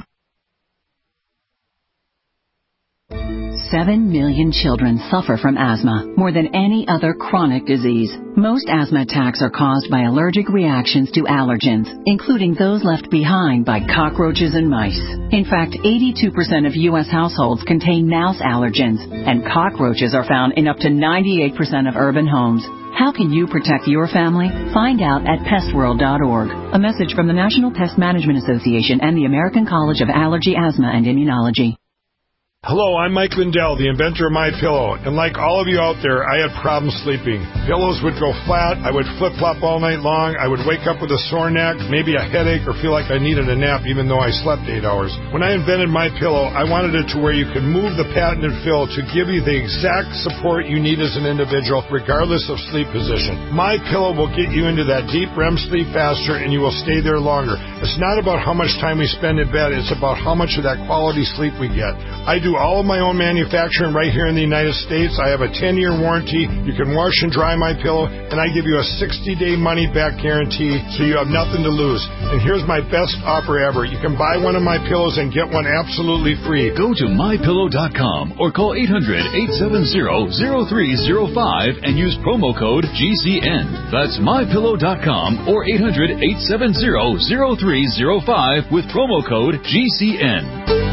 Speaker 8: Seven million children suffer from asthma, more than any other chronic disease. Most asthma attacks are caused by allergic reactions to allergens, including those left behind by cockroaches and mice. In fact, eighty-two percent of U S households contain mouse allergens, and cockroaches are found in up to ninety-eight percent of urban homes. How can you protect your family? Find out at pest world dot org. A message from the National Pest Management Association and the American College of Allergy, Asthma, and Immunology.
Speaker 11: Hello, I'm Mike Lindell, the inventor of MyPillow, and like all of you out there, I had problems sleeping. Pillows would go flat, I would flip-flop all night long, I would wake up with a sore neck, maybe a headache, or feel like I needed a nap even though I slept eight hours. When I invented MyPillow, I wanted it to where you could move the patented fill to give you the exact support you need as an individual, regardless of sleep position. MyPillow will get you into that deep R E M sleep faster, and you will stay there longer. It's not about how much time we spend in bed, it's about how much of that quality sleep we get. I do all of my own manufacturing right here in the United States. I have a ten-year warranty. You can wash and dry my pillow, and I give you a sixty-day money-back guarantee, so you have nothing to lose. And here's my best offer ever. You can buy one of my pillows and get one absolutely free.
Speaker 12: Go to my pillow dot com or call eight hundred, eight seven zero, zero three zero five and use promo code G C N. That's my pillow dot com or eight hundred, eight seven zero, zero three zero five with promo code G C N.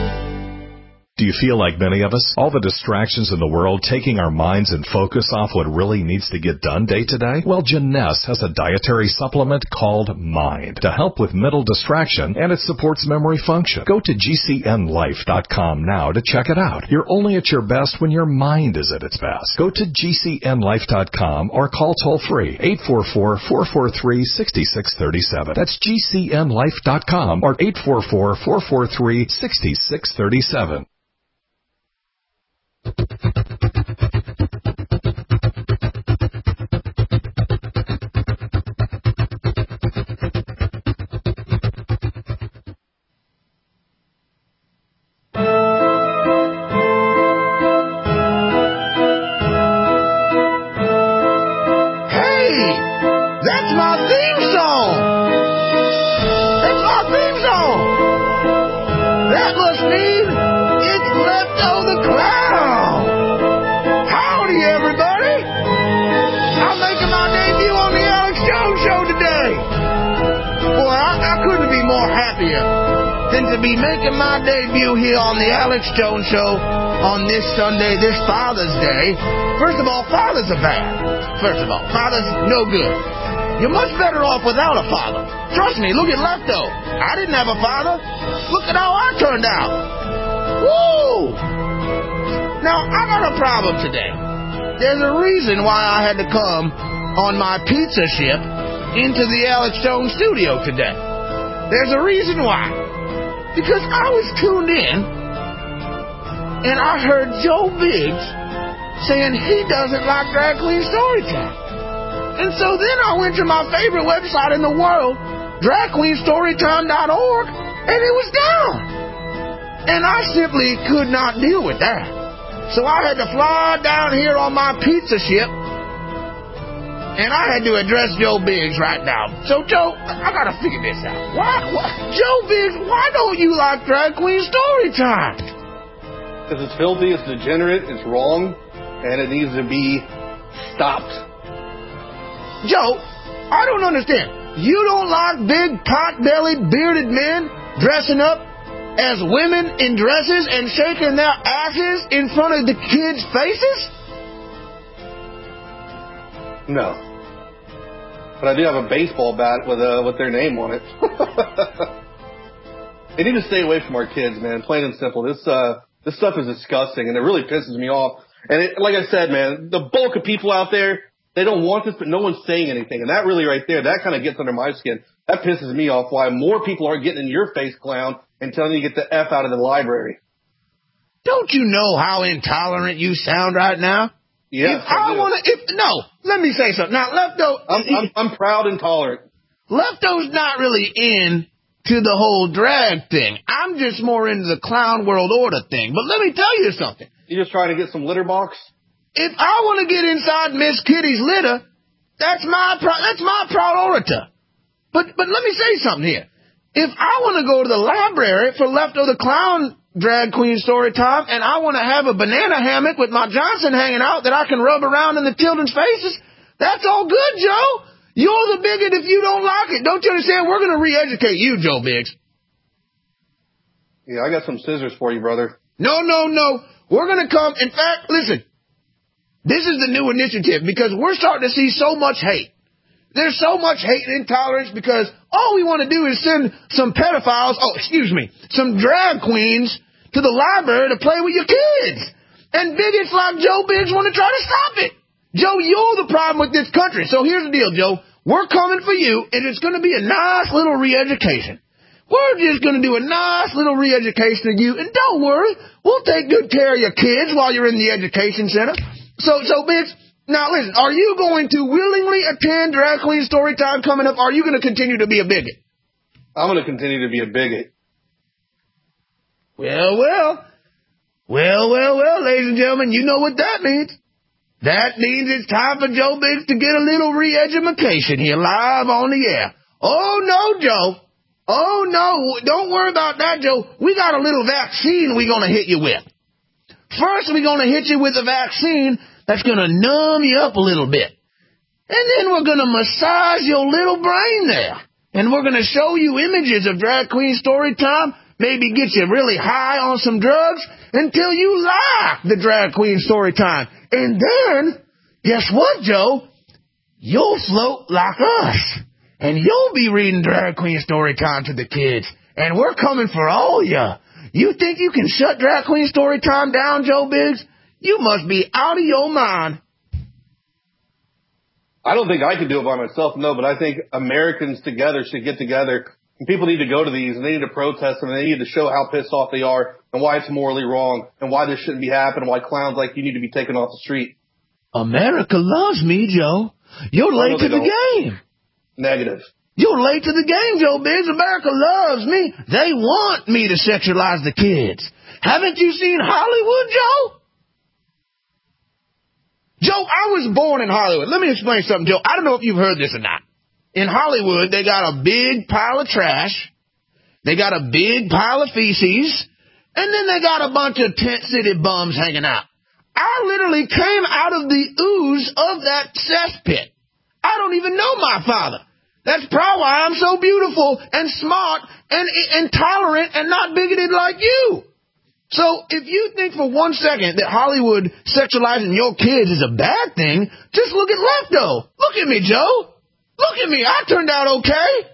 Speaker 13: Do you feel like many of us? All the distractions in the world taking our minds and focus off what really needs to get done day to day? Well, Janess has a dietary supplement called Mind to help with mental distraction, and it supports memory function. Go to G C N life dot com now to check it out. You're only at your best when your mind is at its best. Go to G C N life dot com or call toll-free eight four four, four four three, six six three seven. That's G C N life dot com or eight four four, four four three, six six three seven.
Speaker 15: Be making my debut here on the Alex Jones Show on this Sunday, this Father's Day. First of all, fathers are bad. First of all, fathers no good. You're much better off without a father. Trust me, look at Lefto. I didn't have a father. Look at how I turned out. Woo! Now, I got a problem today. There's a reason why I had to come on my pizza ship into the Alex Jones studio today. There's a reason why. Because I was tuned in, and I heard Joe Biggs saying he doesn't like drag queen storytime. And so then I went to my favorite website in the world, drag queen storytime dot org, and it was down. And I simply could not deal with that. So I had to fly down here on my pizza ship, and I had to address Joe Biggs right now. So, Joe, I gotta figure this out. Why, why Joe Biggs, why don't you like drag queen story time?
Speaker 10: Because it's filthy, it's degenerate, it's wrong, and it needs to be stopped.
Speaker 15: Joe, I don't understand. You don't like big, pot-bellied, bearded men dressing up as women in dresses and shaking their asses in front of the kids' faces?
Speaker 10: No. but I do have a baseball bat with uh, with their name on it. They need to stay away from our kids, man. Plain and simple. This uh, this stuff is disgusting, and it really pisses me off. And it, like I said, man, the bulk of people out there, they don't want this, but no one's saying anything. And that really right there, that kind of gets under my skin. That pisses me off. Why more people aren't getting in your face, clown, and telling you to get the F out of the library.
Speaker 15: Don't you know how intolerant you sound right now?
Speaker 10: Yeah,
Speaker 15: if I, I want to, if no, let me say something. Now, Lefto,
Speaker 10: I'm, I'm, I'm proud and tolerant.
Speaker 15: Lefto's not really in to the whole drag thing. I'm just more into the clown world order thing. But let me tell you something.
Speaker 10: You just trying to get some litter box?
Speaker 15: If I want to get inside Miss Kitty's litter, that's my pro- that's my priority. But but let me say something here. If I want to go to the library for Lefto the Clown drag queen story time, and I want to have a banana hammock with my Johnson hanging out that I can rub around in the children's faces, that's all good, Joe. You're the bigot if you don't like it. Don't you understand? We're going to re-educate you, Joe Biggs.
Speaker 10: Yeah, I got some scissors for you, brother.
Speaker 15: No, no, no. We're going to come. In fact, listen, this is the new initiative because we're starting to see so much hate. There's so much hate and intolerance because all we want to do is send some pedophiles, oh, excuse me, some drag queens to the library to play with your kids. And bigots like Joe Biggs want to try to stop it. Joe, you're the problem with this country. So here's the deal, Joe. We're coming for you, and it's going to be a nice little re-education. We're just going to do a nice little re-education of you. And don't worry, we'll take good care of your kids while you're in the education center. So, so, Biggs, now listen, are you going to willingly attend Drag Queen Story Time coming up, or are you going to continue to be a bigot?
Speaker 10: I'm going to continue to be a bigot.
Speaker 15: Well, well. Well, well, well, ladies and gentlemen, you know what that means. That means it's time for Joe Biggs to get a little re-education here live on the air. Oh, no, Joe. Oh, no, don't worry about that, Joe. We got a little vaccine we're going to hit you with. First, we're going to hit you with a vaccine that's going to numb you up a little bit. And then we're going to massage your little brain there. And we're going to show you images of Drag Queen Story Time, maybe get you really high on some drugs until you like the Drag Queen Story Time. And then, guess what, Joe? You'll float like us. And you'll be reading Drag Queen Story Time to the kids. And we're coming for all ya. You think you can shut Drag Queen Story Time down, Joe Biggs? You must be out of your mind.
Speaker 10: I don't think I could do it by myself, no, but I think Americans together should get together. And people need to go to these, and they need to protest them, and they need to show how pissed off they are and why it's morally wrong and why this shouldn't be happening, why clowns like you need to be taken off the street.
Speaker 15: America loves me, Joe. You're late to the don't. game.
Speaker 10: Negative.
Speaker 15: You're late to the game, Joe Biggs. America loves me. They want me to sexualize the kids. Haven't you seen Hollywood, Joe? Joe, I was born in Hollywood. Let me explain something, Joe. I don't know if you've heard this or not. In Hollywood, they got a big pile of trash. They got a big pile of feces. And then they got a bunch of tent city bums hanging out. I literally came out of the ooze of that cesspit. I don't even know my father. That's probably why I'm so beautiful and smart and, and tolerant and not bigoted like you. So if you think for one second that Hollywood sexualizing your kids is a bad thing, just look at Lefto. Look at me, Joe. Look at me. I turned out okay.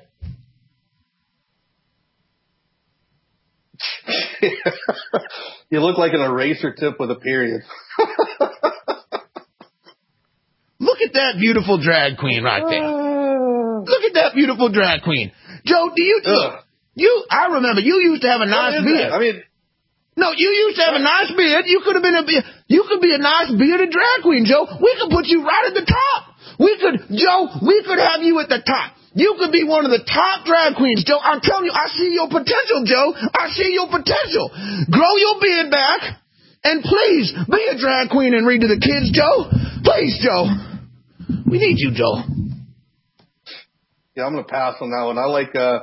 Speaker 10: You look like an eraser tip with a period.
Speaker 15: Look at that beautiful drag queen right there. Look at that beautiful drag queen. Joe, do you, look, you, I remember you used to have a nice beard.
Speaker 10: I mean,
Speaker 15: no, you used to have a nice beard. You could have been a, you could be a nice bearded drag queen, Joe. We could put you right at the top. We could, Joe, we could have you at the top. You could be one of the top drag queens, Joe. I'm telling you, I see your potential, Joe. I see your potential. Grow your beard back, and please be a drag queen and read to the kids, Joe. Please, Joe. We need you, Joe.
Speaker 10: Yeah, I'm gonna pass on that one. I like. uh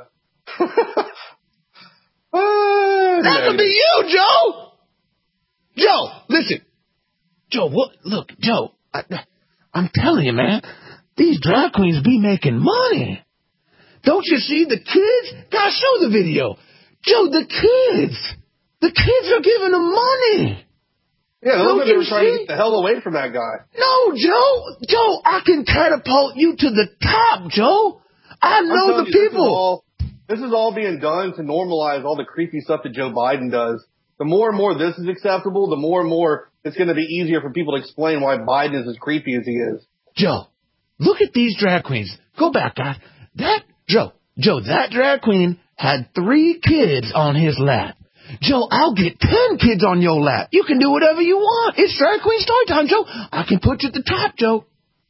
Speaker 15: That could be you, Joe. Joe, listen. Joe, what? Look, Joe. I, I'm telling you, man. These drag queens be making money. Don't you see the kids? Guys, show the video. Joe, the kids. The kids are giving them money.
Speaker 10: Yeah,
Speaker 15: Don't
Speaker 10: look, they
Speaker 15: you
Speaker 10: were trying
Speaker 15: see?
Speaker 10: to get the hell away from that guy.
Speaker 15: No, Joe. Joe, I can catapult you to the top, Joe. I know the
Speaker 10: you,
Speaker 15: people.
Speaker 10: This is, all, this is all being done to normalize all the creepy stuff that Joe Biden does. The more and more this is acceptable, the more and more it's going to be easier for people to explain why Biden is as creepy as he is.
Speaker 15: Joe, look at these drag queens. Go back, guys. That, Joe, Joe, that drag queen had three kids on his lap. Joe, I'll get ten kids on your lap. You can do whatever you want. It's drag queen story time, Joe. I can put you at the top, Joe.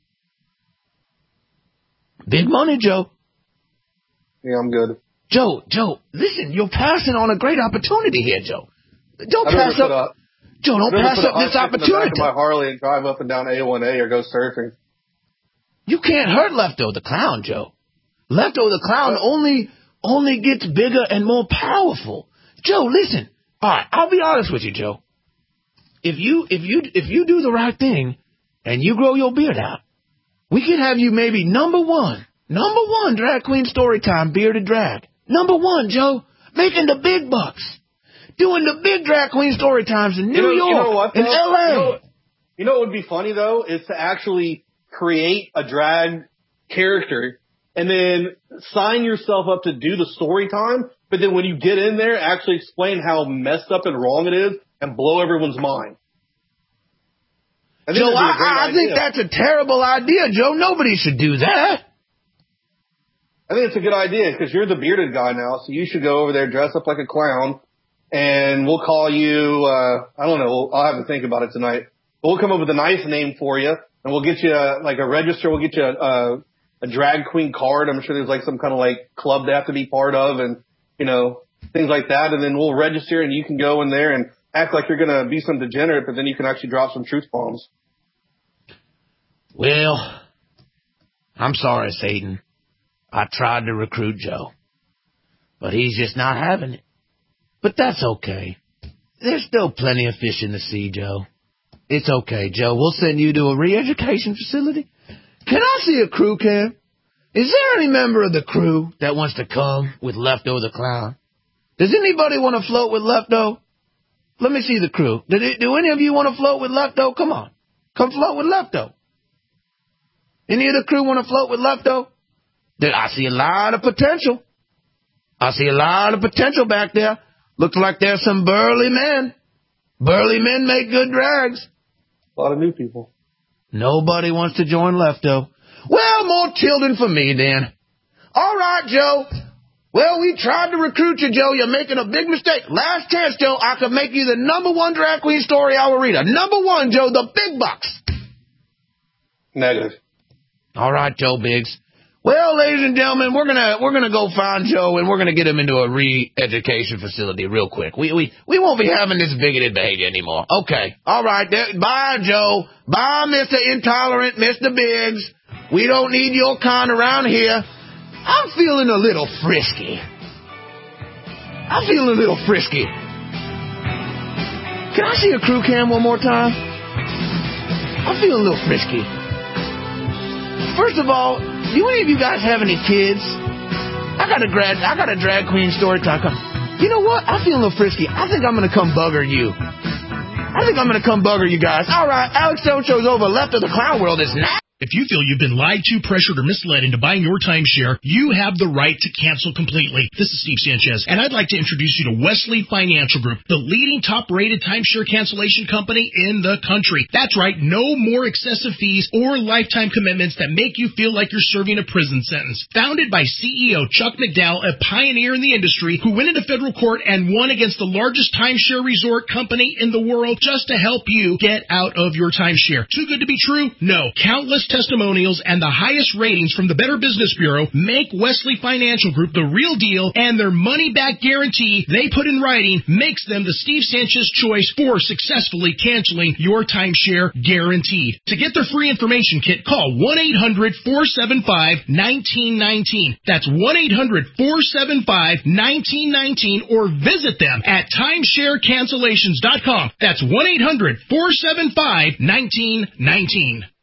Speaker 15: Big money, Joe.
Speaker 10: Yeah, I'm good.
Speaker 15: Joe, Joe, listen, you're passing on a great opportunity here, Joe. Don't pass up.
Speaker 10: up.
Speaker 15: Joe, don't pass up this opportunity.
Speaker 10: In the back of my Harley and drive up and down A one A or go surfing.
Speaker 15: You can't hurt Lefto the Clown, Joe. Lefto the Clown only only gets bigger and more powerful. Joe, listen. All right, I'll be honest with you, Joe. If you if you if you do the right thing and you grow your beard out, we can have you maybe number one, number one drag queen story time bearded drag. Number one, Joe, making the big bucks. Doing the big drag queen story times in New
Speaker 10: you know,
Speaker 15: York,
Speaker 10: you know what,
Speaker 15: in L A.
Speaker 10: You know, you know what would be funny, though, is to actually create a drag character and then sign yourself up to do the story time, but then when you get in there, actually explain how messed up and wrong it is and blow everyone's mind. I think
Speaker 15: Joe,
Speaker 10: that'd be a great
Speaker 15: I, I
Speaker 10: idea.
Speaker 15: think that's a terrible idea, Joe. Nobody should do that.
Speaker 10: I think it's a good idea because you're the bearded guy now, so you should go over there, dress up like a clown, and we'll call you, uh, I don't know, I'll have to think about it tonight. But we'll come up with a nice name for you, and we'll get you a, like a register, we'll get you a, a, a drag queen card. I'm sure there's like some kind of like club to have to be part of and, you know, things like that. And then we'll register and you can go in there and act like you're going to be some degenerate, but then you can actually drop some truth bombs.
Speaker 15: Well, I'm sorry, Satan. I tried to recruit Joe, but he's just not having it. But that's okay. There's still plenty of fish in the sea, Joe. It's okay, Joe. We'll send you to a re-education facility. Can I see a crew cam? Is there any member of the crew that wants to come with Lefto the Clown? Does anybody want to float with Lefto? Let me see the crew. Do, do any of you want to float with Lefto? Come on. Come float with Lefto. Any of the crew want to float with Lefto? I see a lot of potential. I see a lot of potential back there. Looks like there's some burly men. Burly men make good drags.
Speaker 10: A lot of new people.
Speaker 15: Nobody wants to join Lefto. Well, more children for me then. All right, Joe. Well, we tried to recruit you, Joe. You're making a big mistake. Last chance, Joe. I could make you the number one drag queen story hour reader. Number one, Joe, the big bucks.
Speaker 10: Negative.
Speaker 15: All right, Joe Biggs. Well, ladies and gentlemen, we're gonna we're gonna go find Joe and we're gonna get him into a re-education facility real quick. We we we won't be having this bigoted behavior anymore. Okay, all right. There, bye, Joe. Bye, Mister Intolerant, Mister Biggs. We don't need your kind around here. I'm feeling a little frisky. I'm feeling a little frisky. Can I see a crew cam one more time? I'm feeling a little frisky. First of all, do any of you guys have any kids? I got a grad, I got a drag queen story time. You know what? I feel a little frisky. I think I'm gonna come bugger you. I think I'm gonna come bugger you guys. All right, Alex Jones Show's over. Left of the Clown World is now.
Speaker 9: If you feel you've been lied to, pressured, or misled into buying your timeshare, you have the right to cancel completely. This is Steve Sanchez, and I'd like to introduce you to Wesley Financial Group, the leading top-rated timeshare cancellation company in the country. That's right, no more excessive fees or lifetime commitments that make you feel like you're serving a prison sentence. Founded by C E O Chuck McDowell, a pioneer in the industry who went into federal court and won against the largest timeshare resort company in the world just to help you get out of your timeshare. Too good to be true? No. Countless testimonials and the highest ratings from the Better Business Bureau make Wesley Financial Group the real deal, and their money-back guarantee they put in writing makes them the Steve Sanchez choice for successfully canceling your timeshare guaranteed. To get their free information kit, call one eight hundred four seven five one nine one nine. That's one eight hundred four seven five one nine one nine, or visit them at timeshare cancellations dot com. That's one eight hundred four seven five one nine one nine.